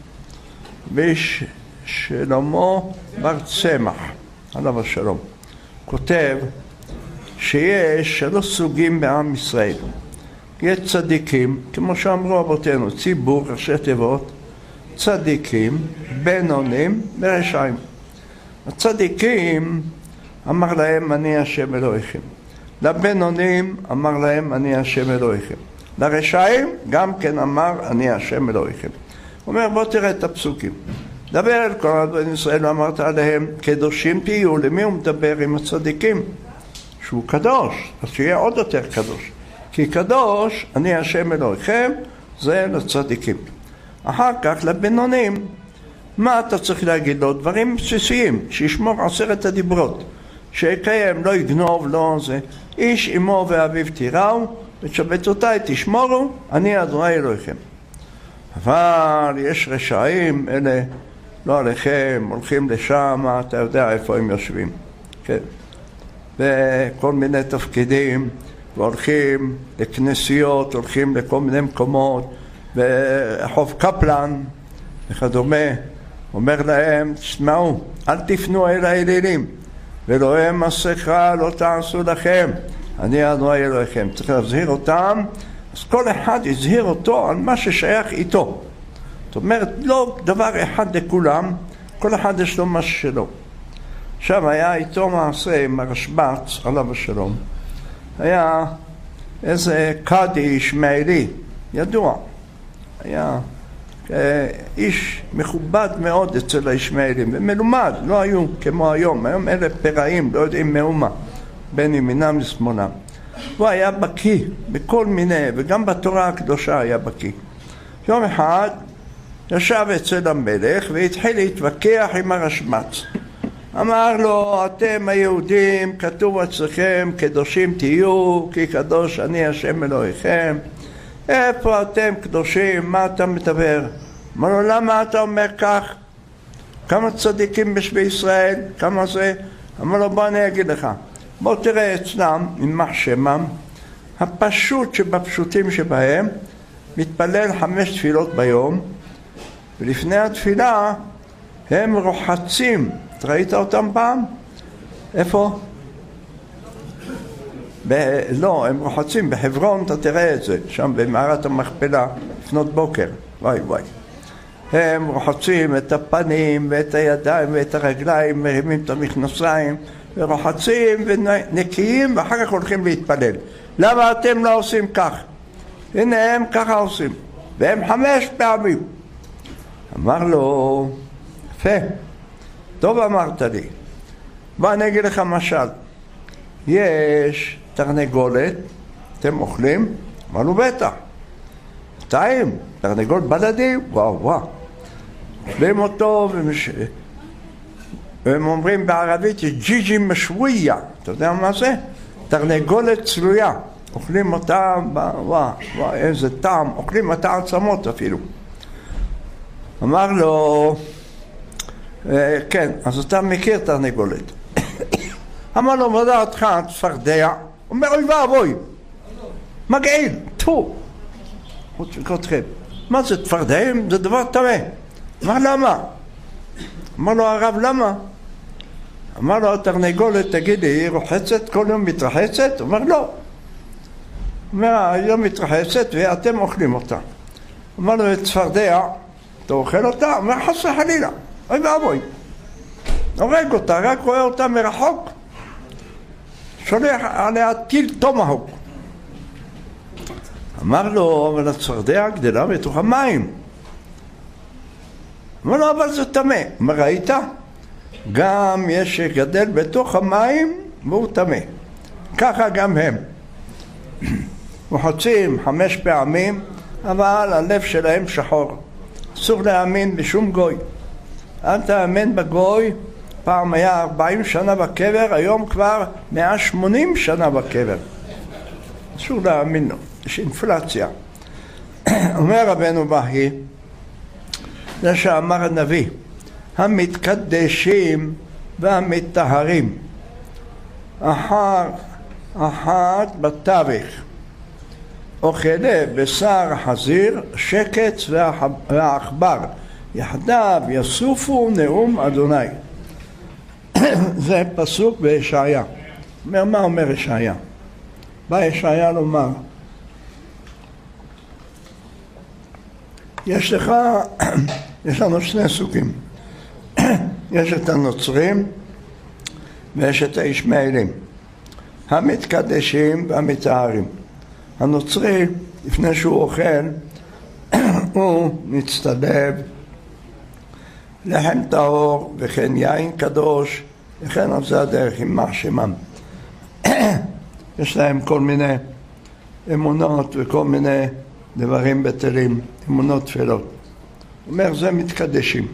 ושלמה בר צמח עליו השלום כותב שיש 3 סוגים בעם ישראל. יש צדיקים, כמו שאמרו אבותינו, ציבור, ראשי תיבות, צדיקים, בינונים ורשעים. הצדיקים אמר להם אני השם אלוהיכם. לבינונים אמר להם אני השם אלוהיכם. לרשעים גם כן אמר אני השם אלוהיכם. הוא אומר בוא תראה את הפסוקים. דבר אל כל בני ישראל ואמרת עליהם קדושים תהיו. למי הוא מדבר? עם הצדיקים שהוא קדוש, אז שיהיה עוד יותר קדוש, כי קדוש אני השם אלוהיכם, זה לצדיקים. אחר כך לבינונים מה אתה צריך להגיד לו? דברים בסיסיים, שישמור 10 הדיברות, שיקיים, לא יגנוב, לא זה, איש אמו ואביו תיראו ואת שבתותיי תשמורו, אני אדוני אלוהיכם. אבל יש רשעים, אלה לא עליכם, הולכים לשם, אתה יודע איפה הם יושבים, כן, וכל מיני תפקידים, והולכים לכנסיות, הולכים לכל מיני מקומות, וחוב קפלן וכדומה, אומר להם תשמעו, אל תפנו אל האלילים, ואלוהי מסכה לא תעשו לכם, אני אדוני אלוהיכם. צריך להזהיר אותם, אז כל אחד יזהיר אותו על מה ששייך איתו. זאת אומרת, לא דבר אחד לכולם, כל אחד יש לו מה שלו. עכשיו היה איתו מעשה עם הרשב"ץ, עליו השלום. היה איזה קאדי ישמעאלי, ידוע. היה איש מכובד מאוד אצל הישמעאלים, ומלומד, לא היו כמו היום. היום אלה פראים, לא יודעים מאומה, בין ימינם לשמאלם. הוא היה בקיא בכל מיני, וגם בתורה הקדושה היה בקיא. יום אחד ישב אצל המלך והתחיל להתווכח עם הרשב"ץ. אמר לו, אתם היהודים, כתוב אצלכם, קדושים תהיו, כי קדוש אני השם אלוהיכם. איפה אתם קדושים? מה אתה מדבר? אמר לו, למה אתה אומר כך? כמה צדיקים יש בישראל? כמה זה? אמר לו, בוא אני אגיד לך. בוא תראה אצלם, יימח שמם, הפשוט שבפשוטים שבהם, מתפלל 5 תפילות ביום, ולפני התפילה הם רוחצים. ראית אותם פעם? איפה? לא, הם רוחצים בחברון, אתה תראה את זה, שם במערת המכפלה, לפנות בוקר. וואי וואי. הם רוחצים את הפנים ואת הידיים ואת הרגליים, מרימים את המכנסיים, ורוחצים ונקיים, ואחר כך הולכים להתפלל. למה אתם לא עושים כך? הנה הם ככה עושים, והם 5 פעמים. אמר לו, יפה, טוב אמרת לי. בוא אני אגיד לך משל. יש תרנגולת, אתם אוכלים? אמר לו בטח. 200, תרנגול בלדי, וואו וואו. אוכלים אותו והם אומרים בערבית ג'יג'י משוויה. אתה יודע מה זה? תרנגולת צלויה. אוכלים אותה, וואו, איזה טעם. אוכלים את העצמות אפילו. אמר לו, כן, אז אתה מכיר תרנגולת. אמר לו, מה דעתך, צפרדע? אומר, אוי ואבוי, מגעיל, טפו. חוצכותכם, מה זה צפרדעים? זה דבר טמא. אמר, למה? אמר לו, הרב, למה? אמר לו, התרנגולת, תגיד לי, היא רוחצת, כל יום מתרחצת? אמר, לא. אומר, היום מתרחצת ואתם אוכלים אותה. אמר לו, צפרדע, אתה אוכל אותה? אומר, חס וחלילה, אוי ואבוי. הורג אותה, רק רואה אותה מרחוק. שולח עליה טיל טומהוק. אמר לו, אבל הצפרדע גדלה בתוך המים. אמר לו, אבל זה טמא. אמר, ראית? גם יש שגדל בתוך המים והוא טמא. ככה גם הם. רוחצים 5 פעמים, אבל הלב שלהם שחור. אסור להאמין בשום גוי. אל תאמין בגוי. פעם היה 40 שנה בקבר, היום כבר 180 שנה בקבר. אסור להאמין לו. יש אינפלציה. אומר רבנו בהי, זה שאמר הנביא, המתקדשים והמטהרים, אחת בתווך, אוכלי בשר חזיר, שקץ והעכבר, יחדיו יסופו נאום אדוני. זה פסוק בישעיה. מה אומר ישעיה? בא ישעיה לומר, יש לך יש לנו שני סוגים. יש את הנוצרים ויש את הישמעאלים, המתקדשים והמטהרים. הנוצרי, לפני שהוא אוכל, הוא מצטלב לחם טהור וכן יין קדוש, וכן על זה הדרך עם מחשמם. יש להם כל מיני אמונות וכל מיני דברים בטלים, אמונות תפילות. הוא אומר, זה מתקדשים.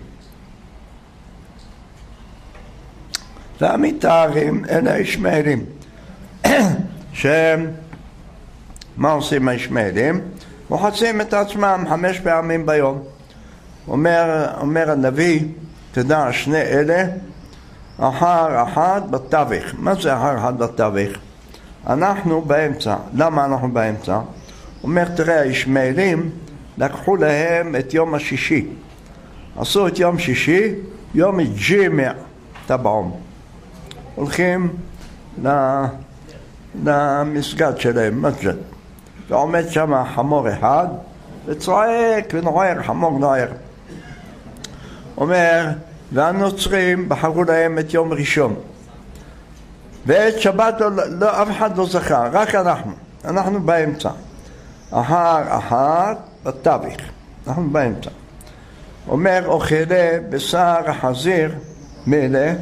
והמטהרים אלה הישמעאלים. שהם, מה עושים הישמעאלים? מוחצים את עצמם 5 פעמים ביום. אומר הנביא, תדע, שני אלה, אחר אחד בתווך. מה זה אחר אחד בתווך? אנחנו באמצע. למה אנחנו באמצע? אומר, תראה, הישמעאלים לקחו להם את יום השישי. עשו את יום שישי, יום ג'ימע טבעום. הולכים למסגד שלהם, מסגד. ועומד שם חמור אחד, וצועק ונוער, חמור נוער. אומר, והנוצרים בחרו להם את יום ראשון. ואת שבת אף אחד לא זכה, רק אנחנו באמצע. אחר אחת בתווך, אנחנו באמצע. אומר, אוכלי בשר החזיר, מאלה?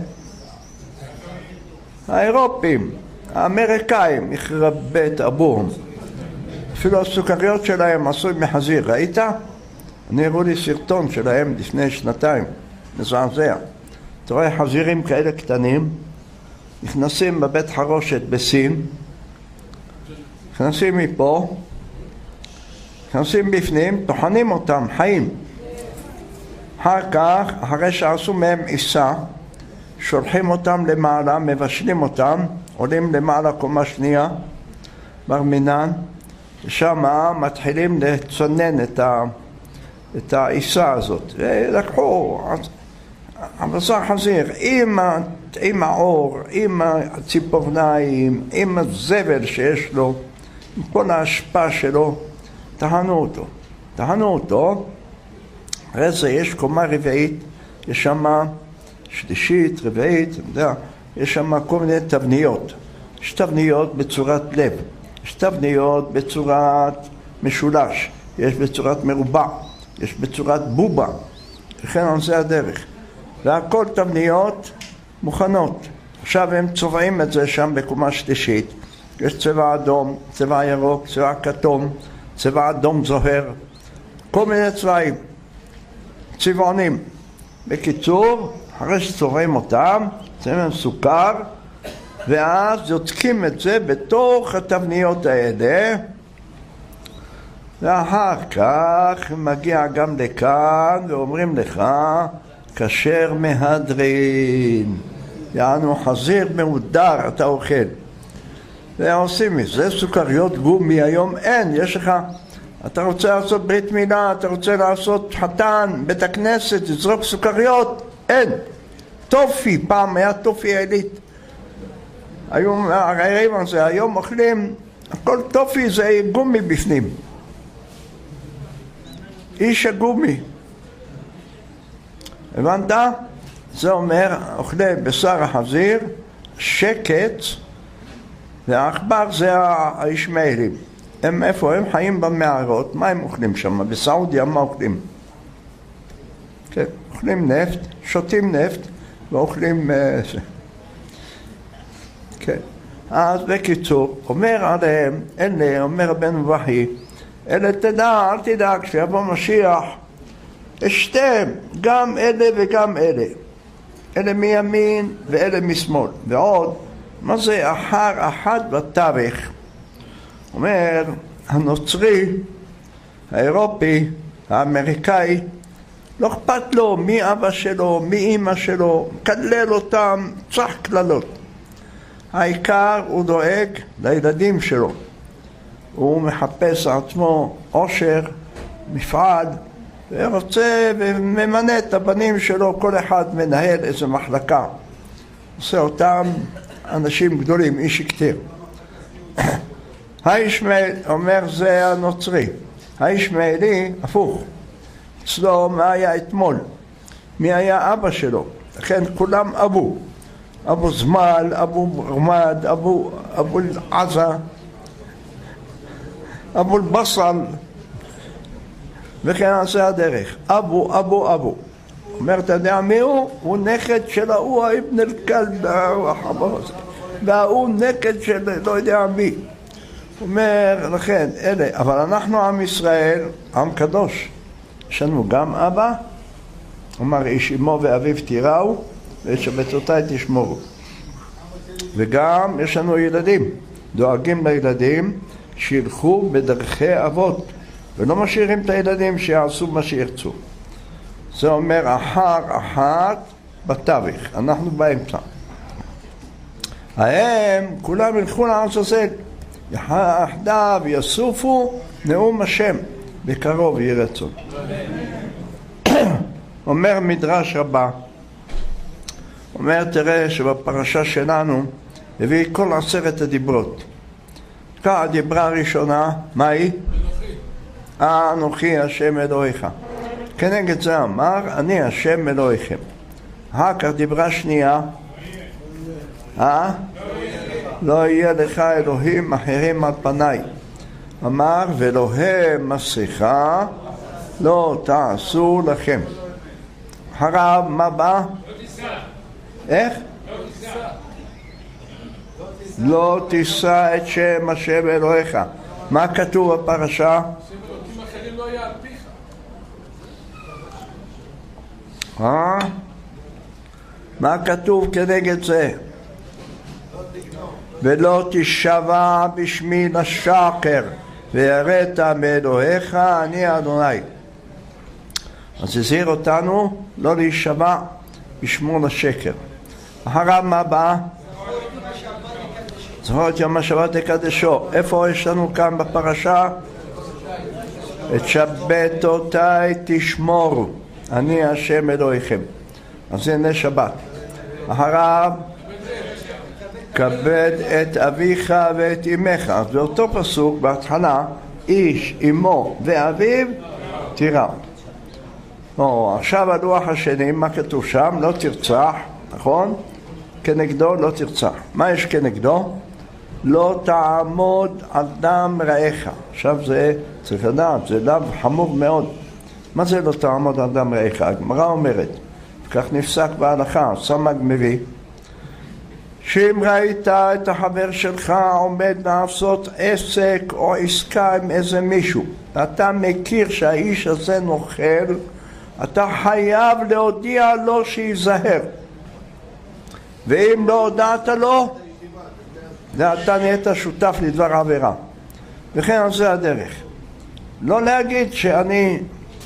האירופים, האמריקאים, יחרבט אבוהם. אפילו הסוכריות שלהם עשוי מחזיר, ראית? אני הראו לי סרטון שלהם לפני 2 מזעזע. אתה רואה חזירים כאלה קטנים, נכנסים בבית חרושת בסין, נכנסים מפה, נכנסים בפנים, טוחנים אותם, חיים. אחר כך, אחרי שעשו מהם עיסה, שולחים אותם למעלה, מבשלים אותם, עולים למעלה קומה שנייה, בר מינן, ושם מתחילים לצונן את העיסה הזאת. ולקחו הבשר חזיר עם האור, עם הציפורניים, עם הזבל שיש לו, עם כל ההשפעה שלו, טחנו אותו. אחרי זה יש קומה רביעית, יש שם שלישית, רביעית, יש שם כל מיני תבניות. יש תבניות בצורת לב, יש תבניות בצורת משולש, יש בצורת מרובע, יש בצורת בובה, וכן על זה הדרך. והכל תבניות מוכנות. עכשיו הם צובעים את זה שם בקומה שלישית. יש צבע אדום, צבע ירוק, צבע כתום, צבע אדום זוהר, כל מיני צבעים, צבעונים. בקיצור, אחרי שצובעים אותם, שמים סוכר, ואז יוצקים את זה בתוך התבניות האלה, ואחר כך מגיע גם לכאן ואומרים לך, כשר מהדרין, יענו חזיר מהודר, אתה אוכל. ועושים מזה סוכריות גומי, היום אין, יש לך, אתה רוצה לעשות ברית מילה, אתה רוצה לעשות חתן, בית הכנסת, תזרוק סוכריות, אין. טופי, פעם היה טופי עילית. היום הרעירים על זה, היום אוכלים, הכל טופי זה גומי בפנים. איש הגומי. הבנת? זה אומר, אוכלי בשר החזיר, שקט, והעכבר זה הישמעאלים. הם איפה? הם חיים במערות. מה הם אוכלים שם? בסעודיה מה אוכלים? כן, אוכלים נפט, שותים נפט ואוכלים... כן. אז בקיצור, אומר עליהם, אלה, אומר רבנו וחי, אלה תדע, אל תדאג, כשיבוא משיח, אשתם, גם אלה וגם אלה. אלה מימין ואלה משמאל. ועוד, מה זה אחר אחד בתווך? אומר, הנוצרי, האירופי, האמריקאי, לא אכפת לו מי אבא שלו, מי אמא שלו, מקלל אותם, צח כללות. העיקר הוא דואג לילדים שלו. הוא מחפש עצמו עושר, מפעל, ורוצה וממנה את הבנים שלו, כל אחד מנהל איזו מחלקה. עושה אותם אנשים גדולים, איש כתיר. הישמעאל, אומר זה הנוצרי. הישמעאלי, הפוך. אצלו מה היה אתמול, מי היה אבא שלו. לכן כולם אבו זמל, אבו רמד, אבו עזה, אבו אל-בסל, וכן עשה הדרך. אבו. אומר, אתה יודע מי הוא? הוא נכד של ההוא אבן אל-כלב, והוא נכד של לא יודע מי. אומר, לכן, אלה, אבל אנחנו עם ישראל, עם קדוש. יש לנו גם אבא, אומר, איש אמו ואביו תיראו, ואת שבתותיי תשמורו. וגם יש לנו ילדים, דואגים לילדים שילכו בדרכי אבות, ולא משאירים את הילדים שיעשו מה שירצו. זה אומר אחת בתווך, אנחנו באמצע. הם כולם ילכו לעזאזל, יחדיו יסופו נאום השם, בקרוב יהי רצון. אומר מדרש רבה, אומר תראה שבפרשה שלנו הביא כל 10 הדיברות. כך הדיברה הראשונה, מה היא? אנוכי השם אלוהיך. כנגד זה אמר, אני השם אלוהיכם. אחר כך דיברה שנייה, לא יהיה לך אלוהים אחרים על פניי. אמר, ואלוהי מסכה לא תעשו לכם. אחריו מה בא? איך? לא תישא את שם השם אלוהיך. מה כתוב בפרשה? אלוהים אחרים לא יהיה על פיך. מה כתוב כנגד זה? ולא תשבע בשמי לשקר ויראת מאלוהיך אני אדוני. אז הזהיר אותנו לא להישבע בשמו לשקר. אחריו מה בא? זכור את יום השבת תקדשו. איפה יש לנו כאן בפרשה? את שבתותיי תשמורו, אני השם אלוהיכם. אז זה נס שבת. אחריו כבד את אביך ואת אמך. אז באותו פסוק בהתחלה, איש, אמו ואביו תיראו. עכשיו הלוח השני, מה כתוב שם? לא תרצח, נכון? כנגדו לא תרצח. מה יש כנגדו? לא תעמוד על דם רעך. עכשיו זה צריך לדעת, זה לאו חמור מאוד. מה זה לא תעמוד על דם רעך? הגמרא אומרת, כך נפסק בהלכה, סמ"ג מביא, שאם ראית את החבר שלך עומד לעשות עסק או עסקה עם איזה מישהו, אתה מכיר שהאיש הזה נוכל, אתה חייב להודיע לו שיזהר. ואם לא הודעת לו, אתה נהיית שותף לדבר עבירה. וכן על זה הדרך. לא להגיד שאני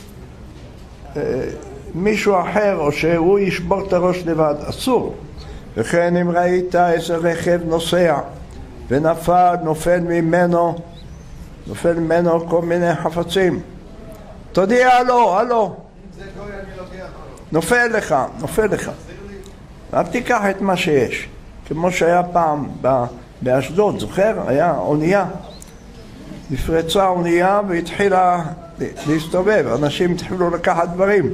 מישהו אחר או שהוא ישבור את הראש לבד, אסור. וכן אם ראית איזה רכב נוסע ונופל ממנו כל מיני חפצים, תודיע לו, הלו, נופל לך. אל תיקח את מה שיש. כמו שהיה פעם באשדוד, זוכר? היה אונייה. נפרצה אונייה והתחילה להסתובב. אנשים התחילו לקחת דברים.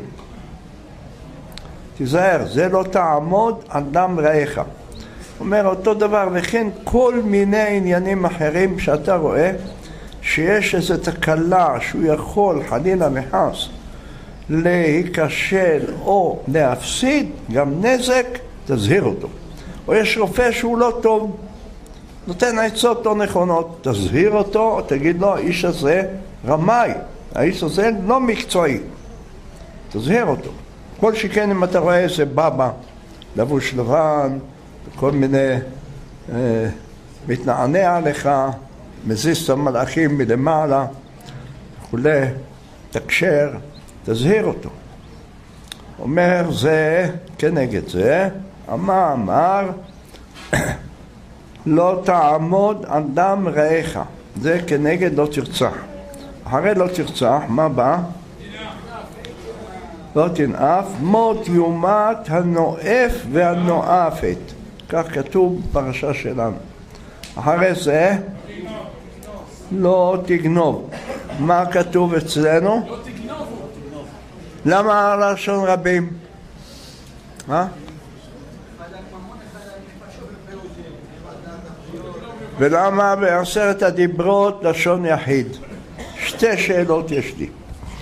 תיזהר, זה לא תעמוד על דם רעך. אומר אותו דבר, וכן כל מיני עניינים אחרים שאתה רואה שיש איזו תקלה שהוא יכול חלילה וחס להיכשל או להפסיד, גם נזק, תזהיר אותו. או יש רופא שהוא לא טוב, נותן עצות לא נכונות, תזהיר אותו, תגיד לו, האיש הזה רמאי, האיש הזה לא מקצועי, תזהיר אותו. כל שכן אם אתה רואה איזה בבא, לבוש לבן, כל מיני מתנענע עליך, מזיז את המלאכים מלמעלה, וכולי, תקשר, תזהיר אותו. אומר זה כנגד זה, אמר לא תעמוד על דם רעך, זה כנגד לא תרצח. אחרי לא תרצח, מה בא? לא תנאף, מות יומת הנואף והנואפת. כך כתוב בפרשה שלנו. אחרי זה לא תגנוב. מה כתוב אצלנו? למה לשון רבים? ולמה בעשרת הדיברות לשון יחיד? שתי שאלות יש לי.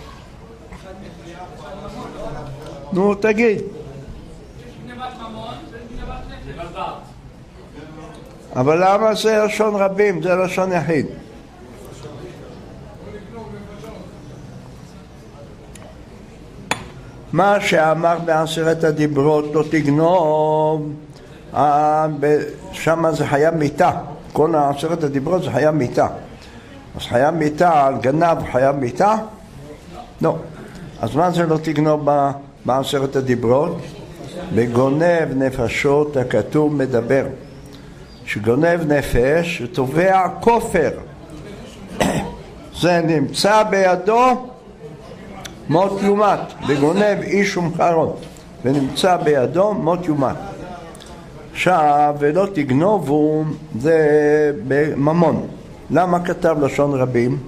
נו, תגיד. אבל למה זה לשון רבים? זה לשון יחיד. מה שאמר בעשרת הדיברות לא תגנוב, שם זה חיה מיתה. כל עשרת הדיברות זה חיה מיתה. אז חיה מיתה, על גנב חיה מיתה? לא. אז מה זה לא תגנוב בעשרת הדיברות? בגונב נפשות הכתוב מדבר. שגונב נפש ותובע כופר. זה נמצא בידו מות יומת. בגונב איש ומחרות ונמצא בידו מות יומת. עכשיו, ולא תגנובו זה בממון. למה כתב לשון רבים?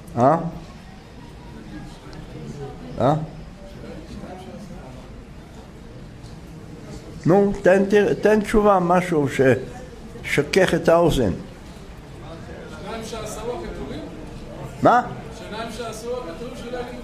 נו, תן תשובה, משהו ששכך את האוזן. שניים שעשו הכתובים? מה? שניים שעשו הכתובים שלא יגידו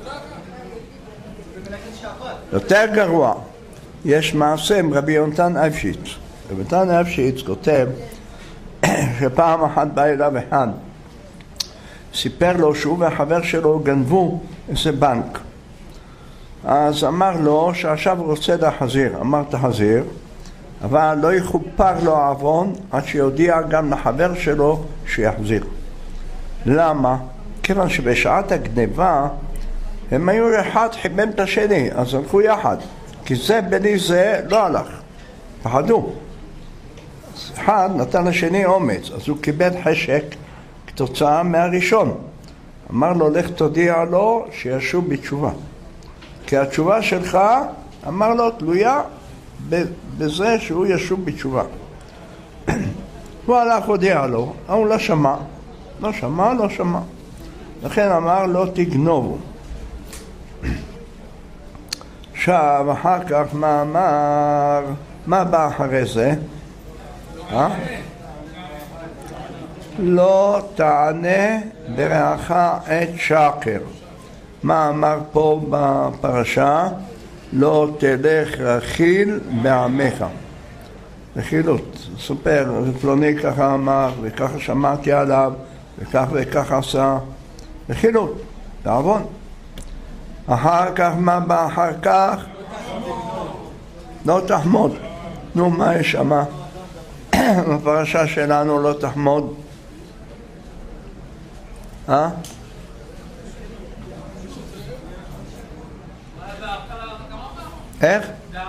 ככה? יותר גרוע. יש מעשה עם רבי יונתן אייבשיץ. רבי יונתן אייבשיץ כותב שפעם אחת בא אליו אחד, סיפר לו שהוא והחבר שלו גנבו איזה בנק. אז אמר לו שעכשיו הוא רוצה להחזיר. אמר תחזיר, אבל לא יכופר לו העוון עד שיודיע גם לחבר שלו שיחזיר. למה? כיוון שבשעת הגניבה הם היו אחד חימם את השני, אז הלכו יחד. כי זה בלי זה לא הלך, פחדו. אחד נתן לשני אומץ, אז הוא קיבל חשק כתוצאה מהראשון. אמר לו, לך תודיע לו שישוב בתשובה. כי התשובה שלך, אמר לו, תלויה בזה שהוא ישוב בתשובה. הוא הלך הודיע לו, הוא לא שמע. לא שמע. לכן אמר לו, תגנובו. עכשיו, אחר כך מה אמר? מה בא אחרי זה? לא תענה ברעך את שקר. מה אמר פה בפרשה? לא תלך רכיל בעמך. רכילות. סופר, פלוני ככה אמר, וככה שמעתי עליו, וכך וכך עשה. רכילות, בעוון. אחר כך, מה בא אחר כך? לא תחמוד. נו, מה יש שמה? בפרשה שלנו לא תחמוד. איך?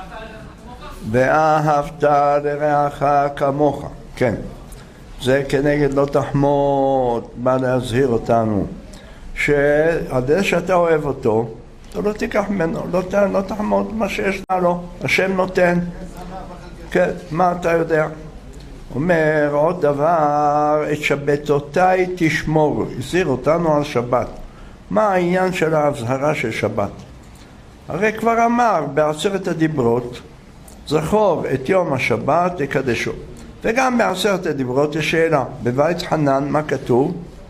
ואהבת לרעך כמוך. כן. זה כנגד לא תחמוד, בא להזהיר אותנו. שעל זה שאתה אוהב אותו, אתה לא תיקח ממנו, לא תחמוד מה שיש לו, השם נותן. כן, מה אתה יודע? אומר עוד דבר, את שבתותיי תשמור, הזהיר אותנו על שבת. מה העניין של ההזהרה של שבת? הרי כבר אמר בעשרת הדיברות, זכור את יום השבת תקדשו. וגם בעשרת הדיברות יש שאלה, בבית חנן מה כתוב?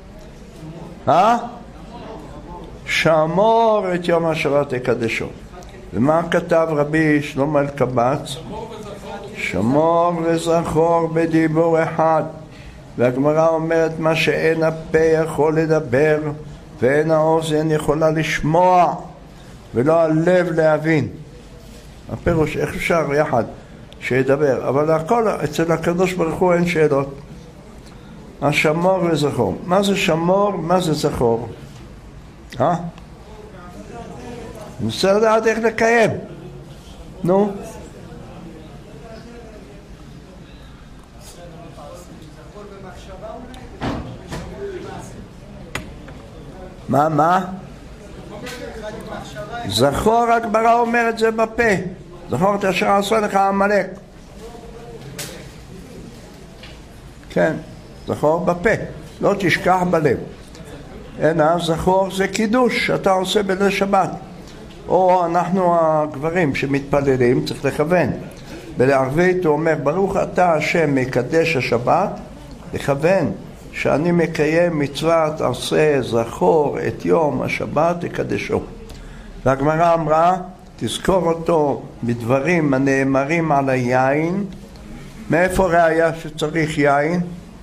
שמור את יום השבת תקדשו. ומה כתב רבי שלמה אלקבץ? שמור וזכור בדיבור אחד. והגמרא אומרת מה שאין הפה יכול לדבר ואין האוזן יכולה לשמוע ולא הלב להבין. הפירוש איך אפשר יחד שידבר, אבל הכל אצל הקדוש ברוך הוא אין שאלות. השמור וזכור. מה זה שמור? מה זה זכור? ננסה לדעת איך לקיים. נו. מה? זכור, הגמרא אומר את זה בפה. זכור את אשר עשה לך עמלק. כן, זכור בפה, לא תשכח בלב. זכור זה קידוש שאתה עושה בליל שבת. או אנחנו הגברים שמתפללים צריך לכוון. ולערבית הוא אומר, ברוך אתה השם מקדש השבת, לכוון שאני מקיים מצוות עשה זכור את יום השבת תקדשו. והגמרא אמרה, תזכור אותו בדברים הנאמרים על היין. מאיפה ראיה שצריך יין?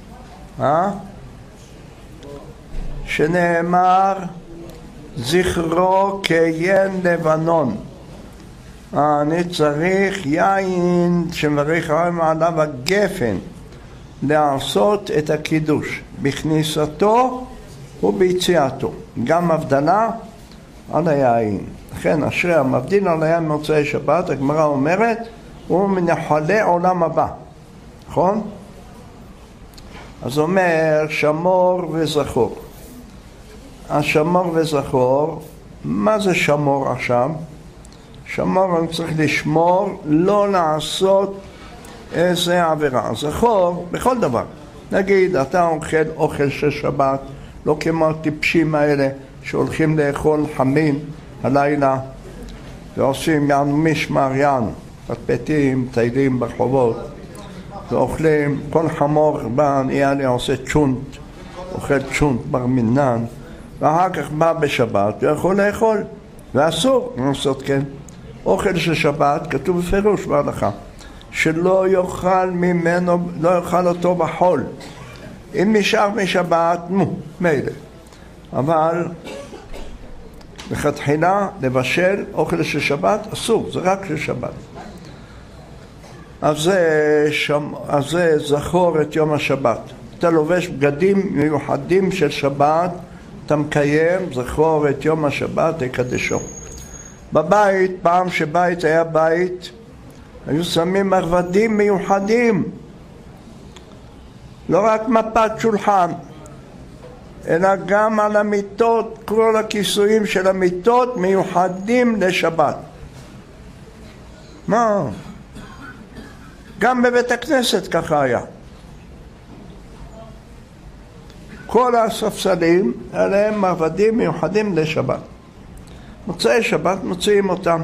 שנאמר זכרו כיין לבנון. אני צריך יין שמברך עליו הגפן לעשות את הקידוש בכניסתו וביציאתו, גם הבדלה על היין. לכן אשרי המבדיל על היין מוצאי שבת, הגמרא אומרת, הוא מנחלי עולם הבא, נכון? אז אומר שמור וזכור. השמור וזכור, מה זה שמור עכשיו? שמור אני צריך לשמור, לא לעשות איזה עבירה. זכור בכל דבר. נגיד, אתה אוכל של שבת, לא כמו הטיפשים האלה שהולכים לאכול חמין הלילה ועושים יענו משמר יענו, פטפטים, טיילים ברחובות ואוכלים, כל חמור בא, נהיה לי עושה צ'ונט, אוכל צ'ונט בר מינן, ואחר כך בא בשבת ויכול לאכול, ואסור לעשות כן. אוכל של שבת כתוב בפירוש בהלכה שלא יאכל ממנו, לא יאכל אותו בחול. אם נשאר משבת, מילא. אבל לכתחילה לבשל אוכל של שבת אסור, זה רק של שבת. אז זה זכור את יום השבת. אתה לובש בגדים מיוחדים של שבת, אתה מקיים זכור את יום השבת תקדשו. בבית, פעם שבית היה בית, היו שמים מרבדים מיוחדים, לא רק מפת שולחן, אלא גם על המיטות, כל הכיסויים של המיטות מיוחדים לשבת. מה? גם בבית הכנסת ככה היה. כל הספסלים עליהם מרבדים מיוחדים לשבת. מוצאי שבת מוציאים אותם.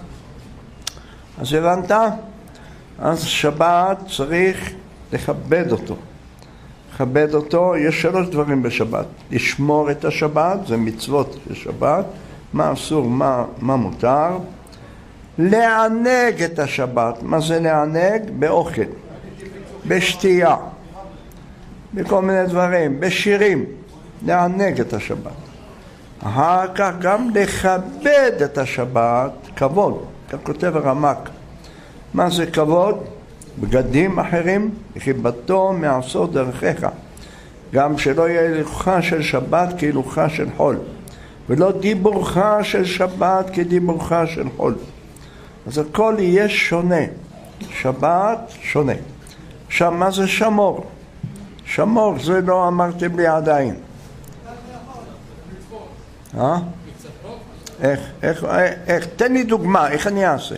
אז הבנת? אז שבת צריך לכבד אותו. לכבד אותו, יש 3 דברים בשבת. לשמור את השבת, זה מצוות של שבת, מה אסור, מה מותר. לענג את השבת, מה זה לענג? באוכל, בשתייה, בכל מיני דברים, בשירים, לענג את השבת. אחר כך גם לכבד את השבת, כבוד, כך כותב הרמ"ק. מה זה כבוד? בגדים אחרים, לכיבתו מעשות דרכיך. גם שלא יהיה הילוכה של שבת כהילוכה של חול, ולא דיבורך של שבת כדיבורך של חול. אז הכל יהיה שונה. שבת שונה. עכשיו, מה זה שמור? שמור, זה לא אמרתם לי עדיין. איך? תן לי דוגמה, איך אני אעשה?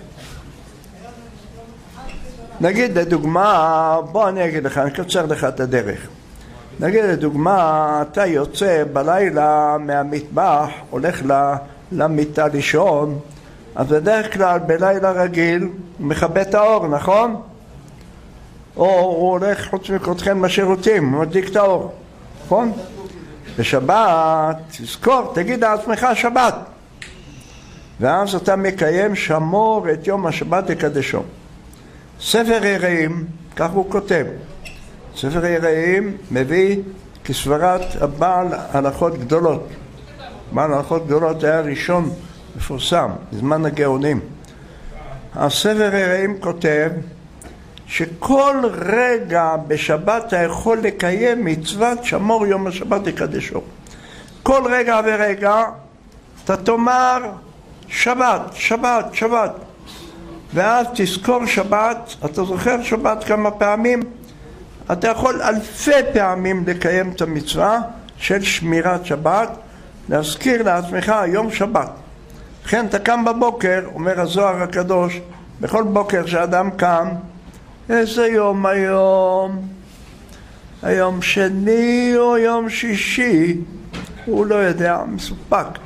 נגיד לדוגמה, בוא אני אגיד לך, אני אקצר לך את הדרך. נגיד לדוגמה, אתה יוצא בלילה מהמטבח, הולך למיטה לישון, אז בדרך כלל בלילה רגיל הוא מכבה את האור, נכון? או הוא הולך חוץ מכותכם לשירותים, הוא מדליק את האור, נכון? בשבת, תזכור, תגיד לעצמך שבת. ואז אתה מקיים שמור את יום השבת תקדשו. ספר יראים, כך הוא כותב, ספר יראים מביא כסברת הבעל הלכות גדולות. בעל הלכות גדולות היה ראשון מפורסם, בזמן הגאונים. הספר יראים כותב שכל רגע בשבת אתה יכול לקיים מצוות שמור יום השבת תקדשו. כל רגע ורגע אתה תאמר שבת, שבת, שבת. ואז תזכור שבת, אתה זוכר שבת כמה פעמים? אתה יכול אלפי פעמים לקיים את המצווה של שמירת שבת, להזכיר לעצמך יום שבת. לכן אתה קם בבוקר, אומר הזוהר הקדוש, בכל בוקר שאדם קם, איזה יום היום? היום שני או יום שישי? הוא לא יודע, מסופק.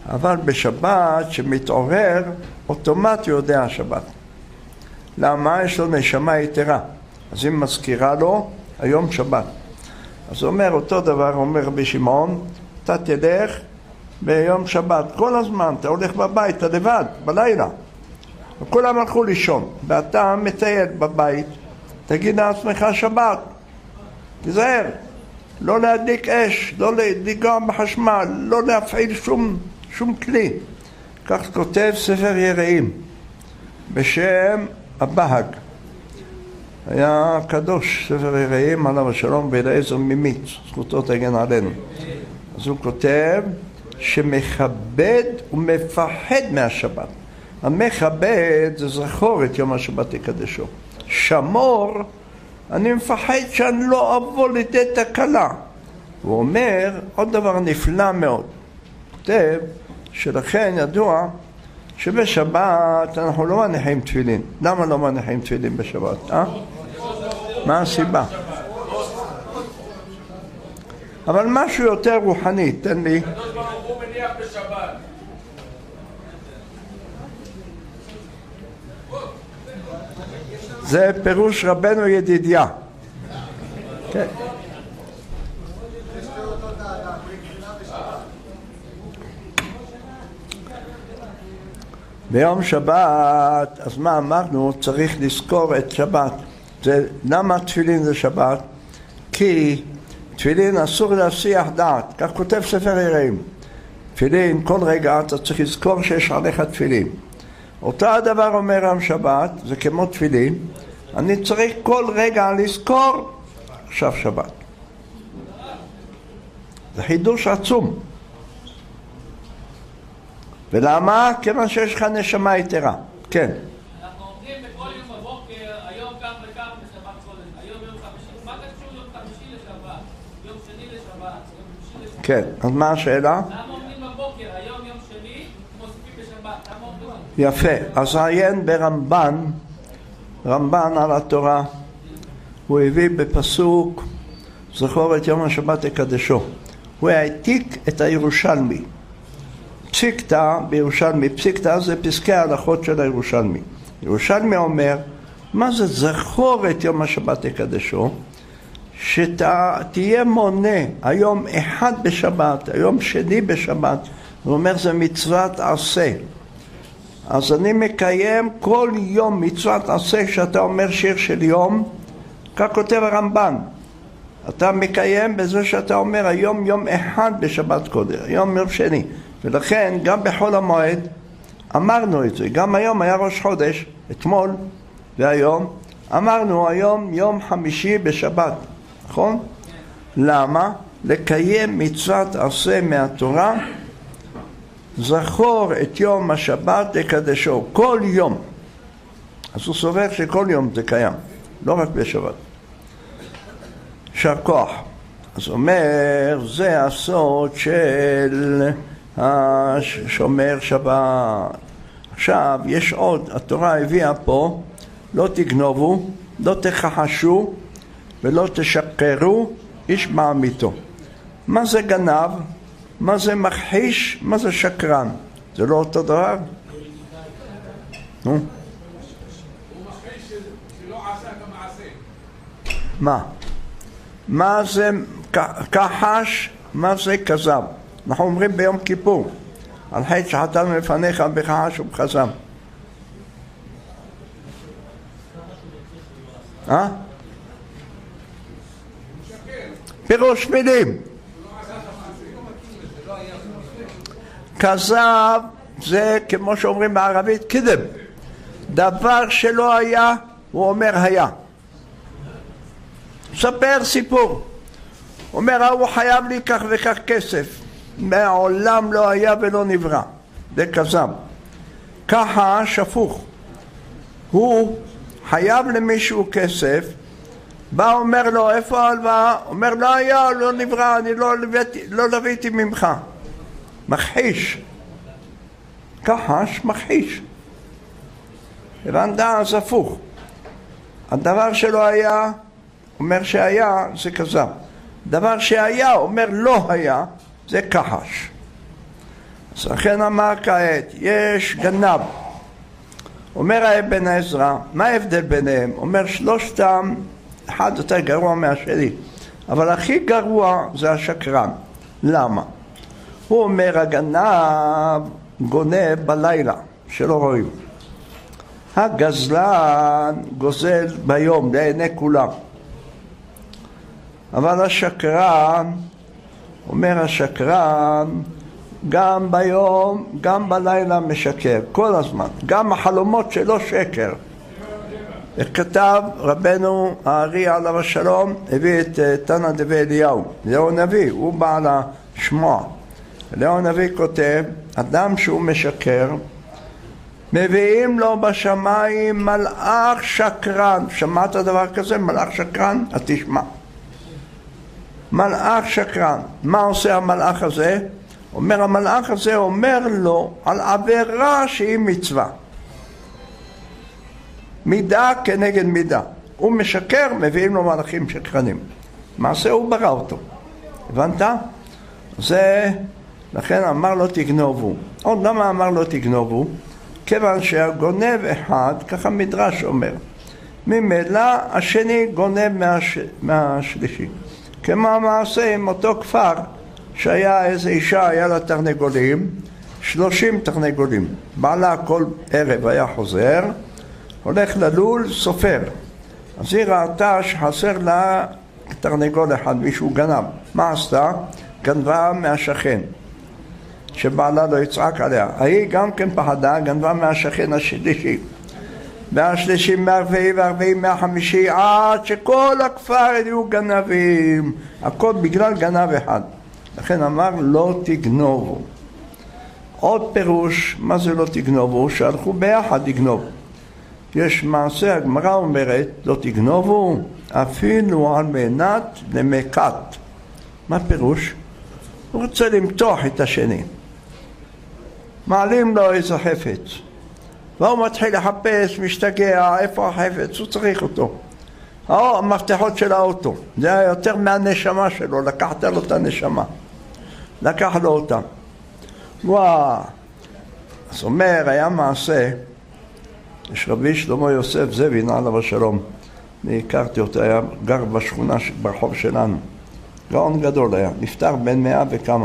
אבל בשבת שמתעורר, אוטומט יודע שבת. למה? יש לו נשמה יתרה. אז אם מזכירה לו, היום שבת. אז הוא אומר, אותו דבר, אומר רבי שמעון, אתה תלך ביום שבת, כל הזמן, אתה הולך בבית, אתה לבד, בלילה. וכולם הלכו לישון, ואתה מטייל בבית, תגיד לעצמך שבת, תזהר, לא להדליק אש, לא לגוע בחשמל, לא להפעיל שום כלי. כך כותב ספר יראים, בשם הבהג. היה קדוש ספר יראים עליו השלום ואליעזר ממיץ, זכותו תגן עלינו. אז הוא כותב שמכבד ומפחד מהשבת. המכבד זה זכור את יום השבת תקדשו. שמור, אני מפחד שאני לא אבוא לידי תקלה. הוא אומר עוד דבר נפלא מאוד. כותב שלכן ידוע שבשבת אנחנו לא מניחים תפילין. למה לא מניחים תפילין בשבת? מה הסיבה? אבל משהו יותר רוחני, תן לי. הקדוש ברוך הוא מניח בשבת. זה פירוש רבנו ידידיה. כן. ביום שבת, אז מה אמרנו? צריך לזכור את שבת. למה תפילין זה שבת? כי תפילין אסור להסיח דעת, כך כותב ספר יראים. תפילין, כל רגע אתה צריך לזכור שיש עליך תפילין. אותו הדבר אומר עם שבת, זה כמו תפילין, אני צריך כל רגע לזכור עכשיו שבת. זה חידוש עצום. ולמה? כיוון שיש לך נשמה יתרה. כן. אנחנו עומדים בכל יום בבוקר, היום כך וכך בשבת קודם, היום יום חמישי. מה קשור יום חמישי לשבת? יום שני לשבת, יום שלישי לשבת? כן, אז מה השאלה? למה עומדים בבוקר, היום יום שני, מוסיפים בשבת? למה עומדים? יפה, אז עיין רמב"ן על התורה, הוא הביא בפסוק זכור את יום השבת תקדשו. הוא העתיק את הירושלמי. פסיקתא בירושלמי, פסיקתא זה פסקי ההלכות של הירושלמי. ירושלמי אומר, מה זה זכור את יום השבת תקדשו? שתהיה מונה היום אחד בשבת, היום שני בשבת. הוא אומר זה מצוות עשה. אז אני מקיים כל יום מצוות עשה שאתה אומר שיר של יום, כך כותב הרמב"ן. אתה מקיים בזה שאתה אומר היום יום אחד בשבת קודם, היום יום שני. ולכן גם בחול המועד אמרנו את זה. גם היום היה ראש חודש, אתמול והיום. אמרנו היום יום חמישי בשבת, נכון? למה? לקיים מצוות עשה מהתורה, זכור את יום השבת תקדשו, כל יום. אז הוא סובר שכל יום זה קיים, לא רק בשבת. יישר כוח. אז אומר, זה הסוד של השומר שבת. עכשיו, יש עוד, התורה הביאה פה, לא תגנובו, לא תכחשו ולא תשקרו איש בעמיתו. מה זה גנב? מה זה מכחיש? מה זה שקרן? זה לא אותו דבר? נו? הוא מכחיש שלא עשה כמעשה. מה? מה זה כחש? מה זה כזב? אנחנו אומרים ביום כיפור, על חטא שחטאנו לפניך בכחש ובכזב. פירוש מילים. כזב זה כמו שאומרים בערבית קדם, דבר שלא היה הוא אומר היה. ספר סיפור, אומר הוא חייב לי כך וכך כסף, מעולם לא היה ולא נברא, זה כזב. ככה שפוך, הוא חייב למישהו כסף, בא אומר לו איפה ההלוואה, אומר לא היה, לא נברא, אני לא לוויתי ממך. מכחיש, כחש מכחיש. הבנת? אז הפוך, הדבר שלא היה אומר שהיה, זה כזב. דבר שהיה אומר לא היה, זה כחש. אז לכן אמר כעת, יש גנב. אומר האבן עזרא, מה ההבדל ביניהם? אומר שלושתם, אחד יותר גרוע מהשני, אבל הכי גרוע זה השקרן. למה? הוא אומר הגנב גונב בלילה, שלא רואים. הגזלן גוזל ביום, לעיני כולם. אבל השקרן, אומר השקרן, גם ביום, גם בלילה משקר, כל הזמן. גם החלומות שלו שקר. וכתב רבנו הארי עליו השלום, הביא את תנא דבי אליהו. אליהו הנביא, הוא בא לשמוע. אליהו הנביא כותב, אדם שהוא משקר, מביאים לו בשמיים מלאך שקרן. שמעת דבר כזה? מלאך שקרן? אז תשמע. מלאך שקרן. מה עושה המלאך הזה? אומר המלאך הזה אומר לו על עבירה שהיא מצווה. מידה כנגד מידה. הוא משקר, מביאים לו מלאכים שקרנים. מעשה הוא ברא אותו. הבנת? זה, לכן אמר לו תגנובו. עוד למה אמר לו תגנובו? כיוון שהגונב אחד, ככה מדרש אומר, ממילא השני גונב מהשלישי. כמו המעשה עם אותו כפר, שהיה איזו אישה, היה לה תרנגולים, 30 תרנגולים. בעלה כל ערב היה חוזר, הולך ללול, סופר. אז היא ראתה שחסר לה תרנגול אחד, מישהו גנב. מה עשתה? גנבה מהשכן, שבעלה לא יצעק עליה. היא גם כן פחדה, גנבה מהשכן השלישי. והשלישי מהרביעי והרביעי מהחמישי, עד שכל הכפר היו גנבים. הכל בגלל גנב אחד. לכן אמר לא תגנובו. עוד פירוש, מה זה לא תגנובו? שהלכו ביחד לגנוב. יש מעשה, הגמרא אומרת, לא תגנובו אפילו על מנת למקט. מה פירוש? הוא רוצה למתוח את השני. מעלים לו איזה חפץ. והוא מתחיל לחפש, משתגע, איפה החפץ? הוא צריך אותו. המפתחות של האוטו. זה היה יותר מהנשמה שלו, לקחת לו את הנשמה. לקח לו אותה. וואו. אז אומר, היה מעשה, יש רבי שלמה יוסף זבין עליו השלום. אני הכרתי אותו, היה גר בשכונה ברחוב שלנו. גאון גדול היה, נפטר בין 100 וכמה.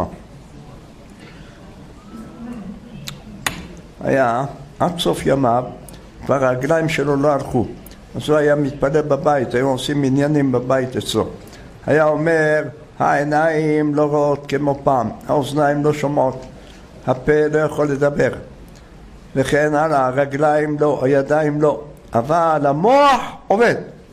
היה, עד סוף ימיו, כבר הרגליים שלו לא הלכו. אז הוא היה מתפלל בבית, היו עושים עניינים בבית אצלו. היה אומר, העיניים לא רואות כמו פעם, האוזניים לא שומעות, הפה לא יכול לדבר. וכן הלאה, הרגליים לא, הידיים לא. אבל המוח עובד.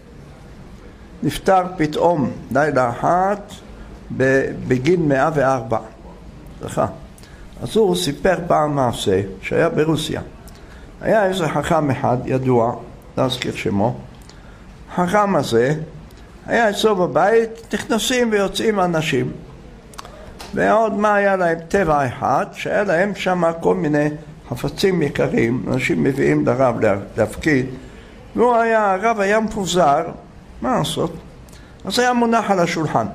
נפטר פתאום, לילה אחת, בגיל 104. סליחה. אז הוא סיפר פעם מעשה שהיה ברוסיה. היה איזה חכם אחד ידוע, להזכיר שמו. החכם הזה היה אצלו בבית, נכנסים ויוצאים אנשים. ועוד מה היה להם טבע אחד, שהיה להם שם כל מיני חפצים יקרים, אנשים מביאים לרב להפקיד. והוא היה, הרב היה מפוזר, מה לעשות? אז היה מונח על השולחן.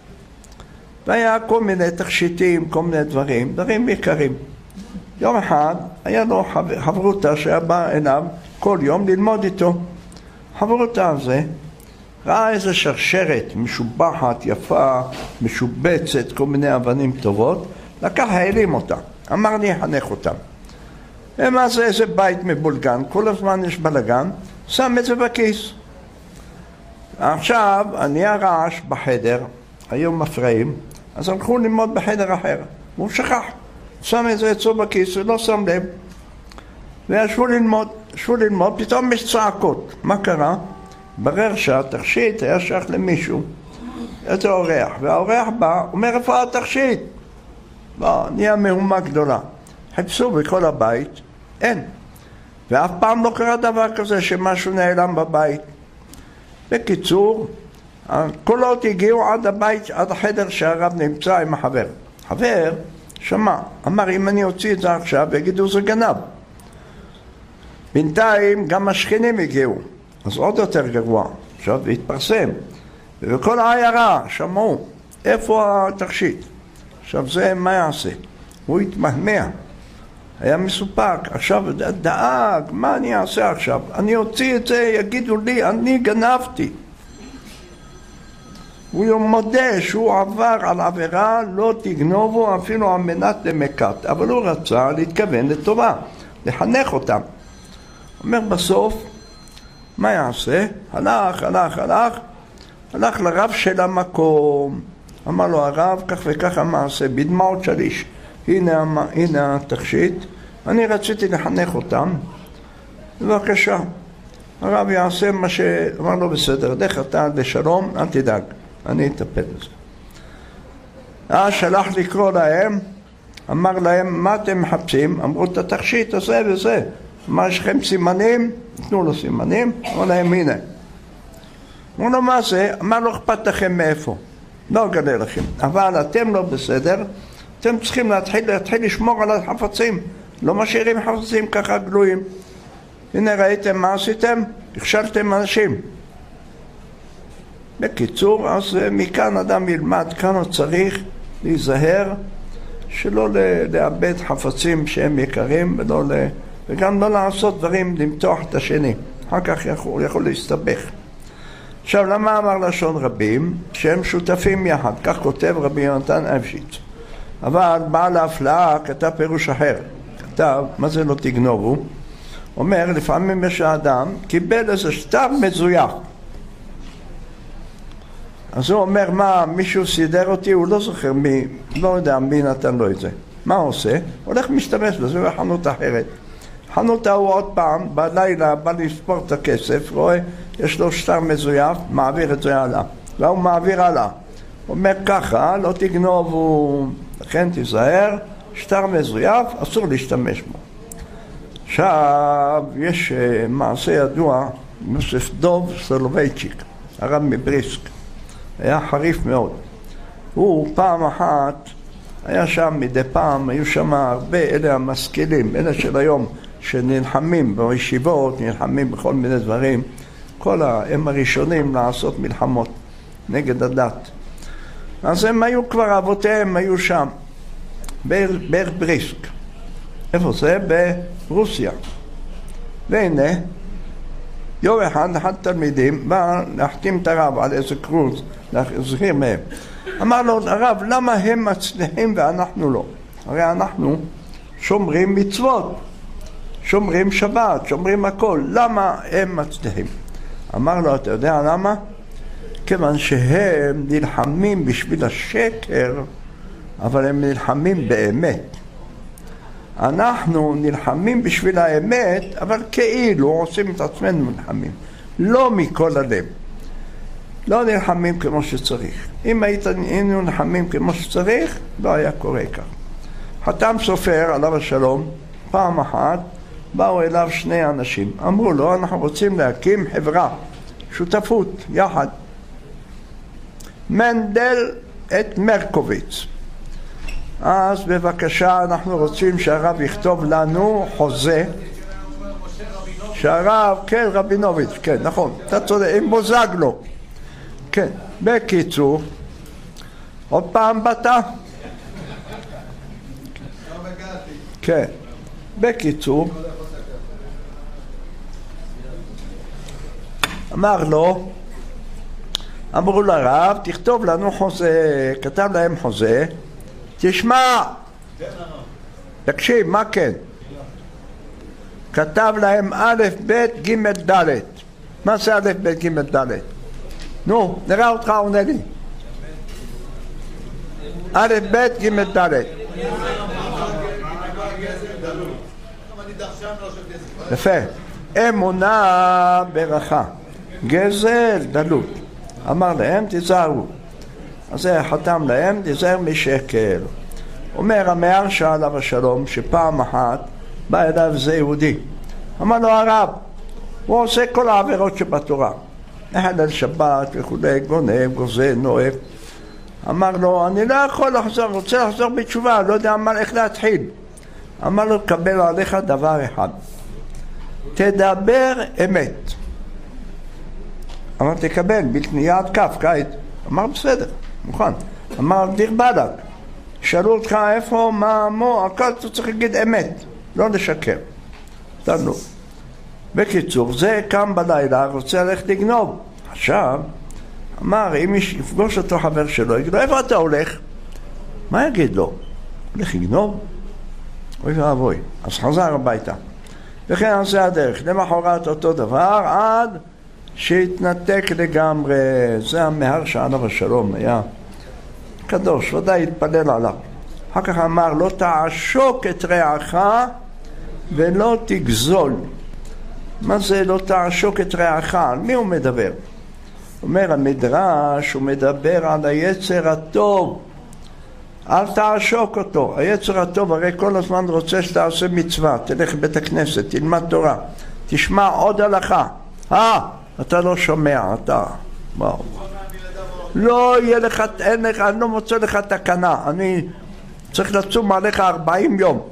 והיה כל מיני תכשיטים, כל מיני דברים יקרים. יום אחד היה לו חברותה שהיה בא אליו כל יום ללמוד איתו. חברותה הזה ראה איזו שרשרת משובחת, יפה, משובצת, כל מיני אבנים טובות, לקח, העלים אותה, אמר לי יחנך אותם. ומה זה איזה בית מבולגן, כל הזמן יש בלגן, שם את זה בכיס. עכשיו, נהיה רעש בחדר, היו מפרעים, אז הלכו ללמוד בחדר אחר. והוא שכח, שם את זה אצלו בכיס, ולא שם לב. וישבו ללמוד, פתאום יש צעקות. מה קרה? ברר שהתכשיט היה שייך למישהו, איזה אורח, והאורח בא, אומר איפה התכשיט? נהיה מהומה גדולה. חיפשו בכל הבית, אין. ואף פעם לא קרה דבר כזה שמשהו נעלם בבית. בקיצור, הקולות הגיעו עד הבית, עד החדר שהרב נמצא עם החבר. חבר שמע, אמר אם אני אוציא את זה עכשיו, יגידו זה גנב. בינתיים גם השכנים הגיעו, אז עוד יותר גרוע. עכשיו התפרסם, ובכל העיירה שמעו איפה התכשיט. עכשיו זה מה יעשה? הוא התמהמה, היה מסופק. עכשיו דאג, מה אני אעשה עכשיו? אני אוציא את זה, יגידו לי, אני גנבתי. הוא מודה שהוא עבר על עבירה, לא תגנובו אפילו על מנת למקט, אבל הוא רצה להתכוון לטובה, לחנך אותם. אומר בסוף, מה יעשה? הלך לרב של המקום, אמר לו הרב כך וכך המעשה, בדמעות שליש, הנה התכשיט, אני רציתי לחנך אותם, בבקשה, הרב יעשה מה שאמר לו בסדר, דרך אתה לשלום, אל תדאג, אני אטפל בזה. שלח לקרוא להם, אמר להם, מה אתם מחפשים? אמרו את התכשיט הזה וזה, אמר יש לכם סימנים? נתנו לו סימנים, אמרו להם הנה. אמרו לו מה זה? אמר לו אכפת לכם מאיפה, לא אגלה לכם, אבל אתם לא בסדר, אתם צריכים להתחיל לשמור על החפצים, לא משאירים חפצים ככה גלויים. הנה ראיתם מה עשיתם? הכשלתם אנשים. בקיצור, אז מכאן אדם ילמד, כאן הוא צריך להיזהר שלא לאבד חפצים שהם יקרים וגם לא לעשות דברים למתוח את השני, אחר כך יכול להסתבך. עכשיו למה אמר לשון רבים? שהם שותפים יחד, כך כותב רבי יונתן אייבשיץ. אבל בעל ההפלאה כתב פירוש אחר, כתב מה זה לא תגנובו, אומר לפעמים יש האדם קיבל איזה שטר מזויף, אז הוא אומר מה מישהו סידר אותי, הוא לא זוכר מי, לא יודע מי נתן לו את זה, מה הוא עושה? הולך משתמש בזה בחנות אחרת, חנות ההוא עוד פעם בלילה בא לספור את הכסף, רואה יש לו שטר מזויף, מעביר את זה הלאה, והוא מעביר הלאה, אומר ככה לא תגנובו, לכן תיזהר, שטר מזויף אסור להשתמש בו. עכשיו יש מעשה ידוע, יוסף דוב סולובייצ'יק, הרב מבריסק, היה חריף מאוד. הוא פעם אחת היה שם, מדי פעם היו שם הרבה, אלה המשכילים, אלה של היום שנלחמים בישיבות, נלחמים בכל מיני דברים, הם הראשונים לעשות מלחמות נגד הדת. אז הם היו כבר, אבותיהם היו שם, בערך בריסק. איפה זה? ברוסיה. והנה, יום אחד תלמידים בא להחתים את הרב על איזה קרוז, להחזיר מהם. אמר לו, הרב, למה הם מצליחים ואנחנו לא? הרי אנחנו שומרים מצוות, שומרים שבת, שומרים הכל, למה הם מצליחים? אמר לו, אתה יודע למה? כיוון שהם נלחמים בשביל השקר, אבל הם נלחמים באמת. אנחנו נלחמים בשביל האמת, אבל כאילו עושים את עצמנו נלחמים. לא מכל הלב. לא נלחמים כמו שצריך. אם היינו נלחמים כמו שצריך, לא היה קורה כך. חתם סופר, עליו השלום, פעם אחת, באו אליו שני אנשים. אמרו לו, אנחנו רוצים להקים חברה, שותפות, יחד. מנדל את מרקוביץ. אז בבקשה אנחנו רוצים שהרב יכתוב לנו חוזה שהרב, כן רבינוביץ', כן נכון, אתה צודק, עם בוזגלו, כן, בקיצור עוד פעם באת? כן, בקיצור אמר לו, אמרו לרב תכתוב לנו חוזה, כתב להם חוזה, תשמע, תקשיב, מה כן? כתב להם א' ב' ג' ד'. מה זה א' ב' ג' ד'? נו, נראה אותך עונה לי. א' ב' ג' ד'. יפה. אמונה ברכה, גזל דלות. אמר להם תיזהרו. אז זה חתם להם, תיזהר משקר. אומר המאר שעליו השלום, שפעם אחת בא אליו זה יהודי. אמר לו הרב, הוא עושה כל העבירות שבתורה. מחלל שבת וכולי, גונב, גוזל, נואף. אמר לו, אני לא יכול לחזור, רוצה לחזור בתשובה, לא יודע איך להתחיל. אמר לו, קבל עליך דבר אחד. תדבר אמת. אמר, תקבל, יד כף, קיץ. אמר, בסדר. מוכן. אמר דיר בלק, שאלו אותך איפה, מה, מו, הכל אתה צריך להגיד אמת, לא לשקר. תנו. בקיצור, זה קם בלילה, רוצה ללכת לגנוב. עכשיו, אמר, אם יפגוש אותו חבר שלו, יגיד לו, איפה אתה הולך? מה יגיד לו? הולך לגנוב? אוי ואבוי. אז חזר הביתה. וכן על זה הדרך. למחרת אותו דבר, עד שהתנתק לגמרי. זה המהר שעליו השלום היה קדוש, ודאי התפלל עליו. אחר כך אמר, לא תעשוק את רעך ולא תגזול. מה זה לא תעשוק את רעך? על מי הוא מדבר? אומר המדרש, הוא מדבר על היצר הטוב. אל תעשוק אותו. היצר הטוב הרי כל הזמן רוצה שתעשה מצווה. תלך לבית הכנסת, תלמד תורה, תשמע עוד הלכה. אתה לא שומע, אתה... וואו. לא יהיה לך, אין לך, אני לא מוצא לך תקנה. אני צריך לצום עליך 40 יום.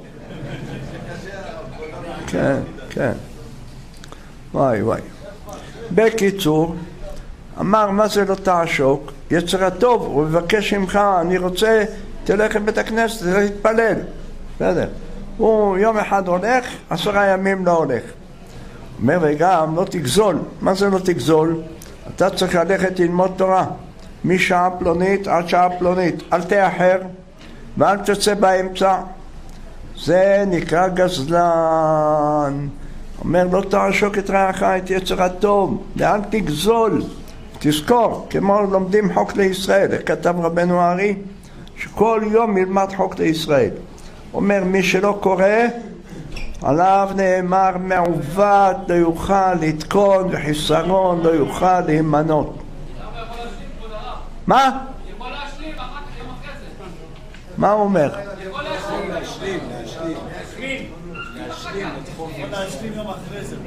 כן, כן. וואי וואי. בקיצור, אמר מה זה לא תעשוק? יצר הטוב, הוא מבקש ממך, אני רוצה, תלך לבית הכנסת, תלך להתפלל. בסדר. הוא יום אחד הולך, 10 ימים לא הולך. אומר וגם לא תגזול. מה זה לא תגזול? אתה צריך ללכת ללמוד תורה. משעה פלונית עד שעה פלונית. אל תאחר ואל תצא באמצע. זה נקרא גזלן. אומר לא תעשוק את רעך, את יצר הטוב, ואל תגזול. תזכור, כמו לומדים חוק לישראל, כתב רבנו הארי, שכל יום ילמד חוק לישראל. אומר מי שלא קורא, עליו נאמר מעוות לא יוכל לתקון וחיסרון לא יוכל להימנות. מה? יכול להשלים אחר כך יום אחרי זה. מה הוא אומר? יכול להשלים יום אחרי זה.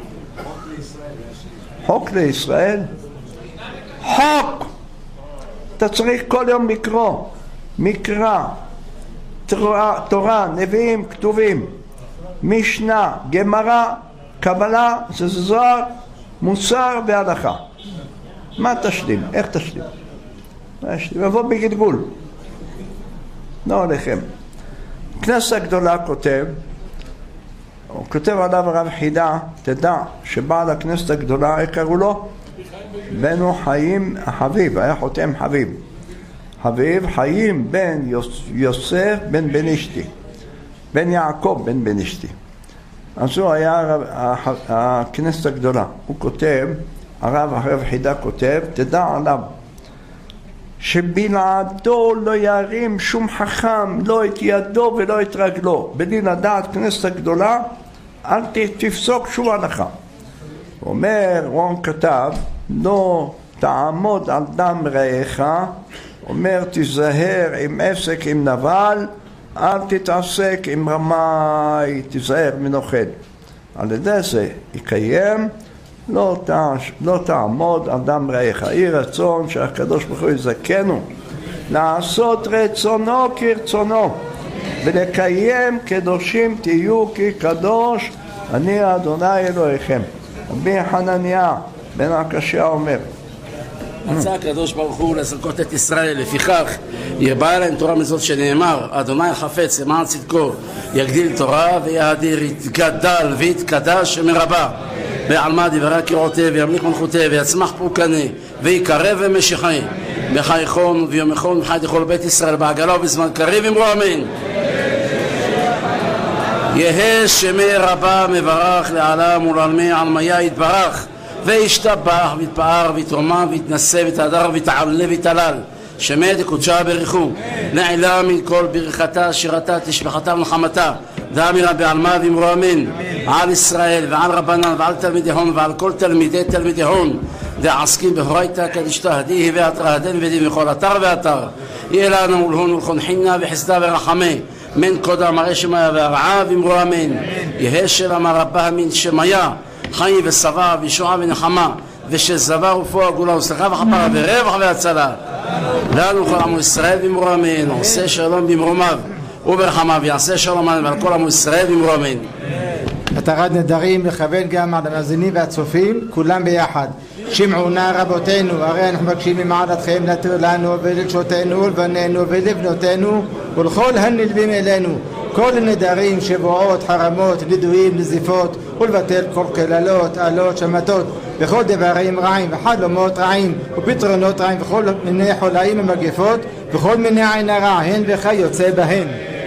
חוק לישראל? חוק! אתה צריך כל יום לקרוא מקרא, תורה, נביאים, כתובים, משנה, גמרא, קבלה, זוהר, מוסר והלכה. מה תשלים? איך תשלים? יבוא בגלגול. לא עליכם. כנסת הגדולה כותב, הוא כותב עליו הרב חידה, תדע שבעל הכנסת הגדולה, איך קראו לו? בנו חיים חביב, היה חותם חביב. חביב חיים בן יוסף בן בנישתי, בן יעקב בן בנישתי. אז הוא היה הכנסת הגדולה. הוא כותב, הרב חידה כותב, תדע עליו שבלעדו לא ירים שום חכם, לא את ידו ולא את רגלו. בלי לדעת כנסת הגדולה, אל תפסוק שום הלכה. הוא אומר, רון כתב, לא תעמוד על דם רעך, אומר תיזהר עם עסק עם נבל, אל תתעסק עם רמאי, תיזהר מנוכל. על ידי זה יקיים, לא תעמוד על דם רעך. יהי רצון שהקדוש ברוך הוא יזכנו לעשות רצונו כרצונו ולקיים קדושים תהיו כי קדוש אני אדוני אלוהיכם. רבי חנניה בן הקשיא אומר, רצה הקדוש ברוך הוא לזכות את ישראל, לפיכך ירבה להם תורה מזאת שנאמר אדוני החפץ למען צדקו יגדיל תורה ויאדיר, יתגדל ויתקדש מרבה בעלמא דברי קראותיה וימליך מלכותיה ויצמח פורקנה ויקרב ומשכנה בחייכון ויומכון וחי לכל בית ישראל בעגלה ובזמן קריב אמרו אמן. יהא שמי רבה מברך לעלם ולעלמי עלמיה יתברך וישתבח ויתפאר ויתרומם ויתנשא ויתהדר ויתעלה ויתהלל שמי דקודשה בריחו נעילה מן כל ברכתה שירתה תשבחתה ונחמתה דאמירה בעלמה ואמרו אמן על ישראל ועל רבנן ועל תלמידי הון ועל כל תלמידי הון דעסקים בהורייתא קדישתא הדיהי ואתרא הדין ודין וכל אתר ואתר יהיה לנו ולהון ולחונחינה וחסדה ורחמה מן קודה מראה שמיה והרעה ואמרו אמן. יהא שלמה רבה מן שמיה חיים ושבע וישועה ונחמה ושזבה ופוע גאולה וסליחה וכפרה ורווח והצלה לנו כל עמו ישראל ואמרו אמן. עושה שלום במרומיו וברחמיו יעשה שלום על כל עמו ישראל ואמרו אמן. התרת נדרים לכוון גם על המאזינים והצופים, כולם ביחד. שמעו נא רבותינו, הרי אנחנו מבקשים ממעלתכם להתיר לנו ולקשותנו ולבנינו ולבנותינו ולכל הנלווים אלינו כל הנדרים, שבועות, חרמות, נידויים, נזיפות, ולבטל כל קללות, עלות, שמתות וכל דברים רעים וחלומות רעים ופתרונות רעים וכל מיני חולאים ומגפות וכל מיני עין הרע, הן וכיוצא בהן.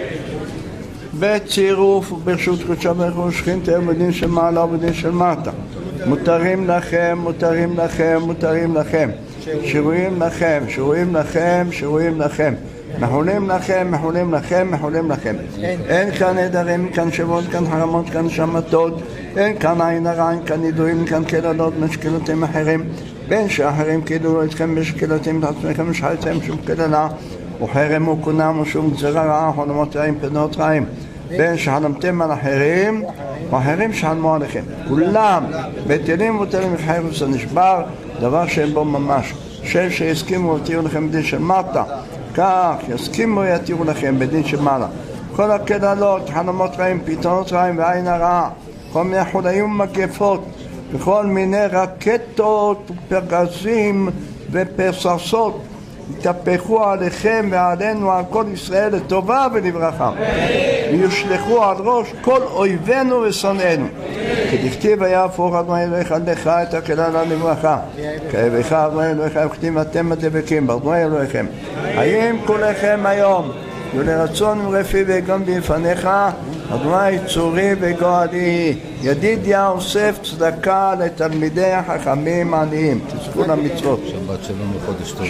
בצירוף וברשות קודשה בריך הוא שכינתנו בדין של מעלה ובדין של מטה. מותרים לכם, מותרים לכם, מותרים לכם. שרויים לכם, שרויים לכם, שרויים לכם. מחולים לכם, מחולים לכם, מחולים לכם. אין כאן נדרים, כאן שבועות, כאן חרמות, כאן שמתות. אין כאן עין הרע, אין כאן נידויים, אין כאן קללות משקלותים אחרים. בין שאחרים קיללו אתכם בשקלותים לעצמכם ושחלתם שום קללה. וחרם וקונם ושום גזרה רעה, חלומות רעים, פנות רעים. בין שחלמתם על אחרים ואחרים שחלמו עליכם. כולם בטלים ובטלים וחרס הנשבר, דבר שאין בו ממש. שיסכימו ויתירו לכם בדין של מטה, כך יסכימו ויתירו לכם בדין של מעלה. כל הקללות, חלומות רעים, פתרונות רעים ועין הרעה, כל מיני חולאים ומגפות וכל מיני רקטות ופגזים ופרססות יתהפכו עליכם ועלינו, על כל ישראל, לטובה ולברכה, ויושלכו על ראש כל אויבינו ושונאינו, כדכתיב ויהפוך אדוני אלוהיך לך את הקללה לברכה, כאבך אדוני אלוהיך וכתיב אתם הדבקים באדוני אלוהיכם. האם כולכם היום ולרצון ורפי וגם בפניך, אדוני צורי וגואלי, ידידיה אוסף צדקה לתלמידי החכמים העניים. תזכו למצוות. שבת שלום וחודש טוב.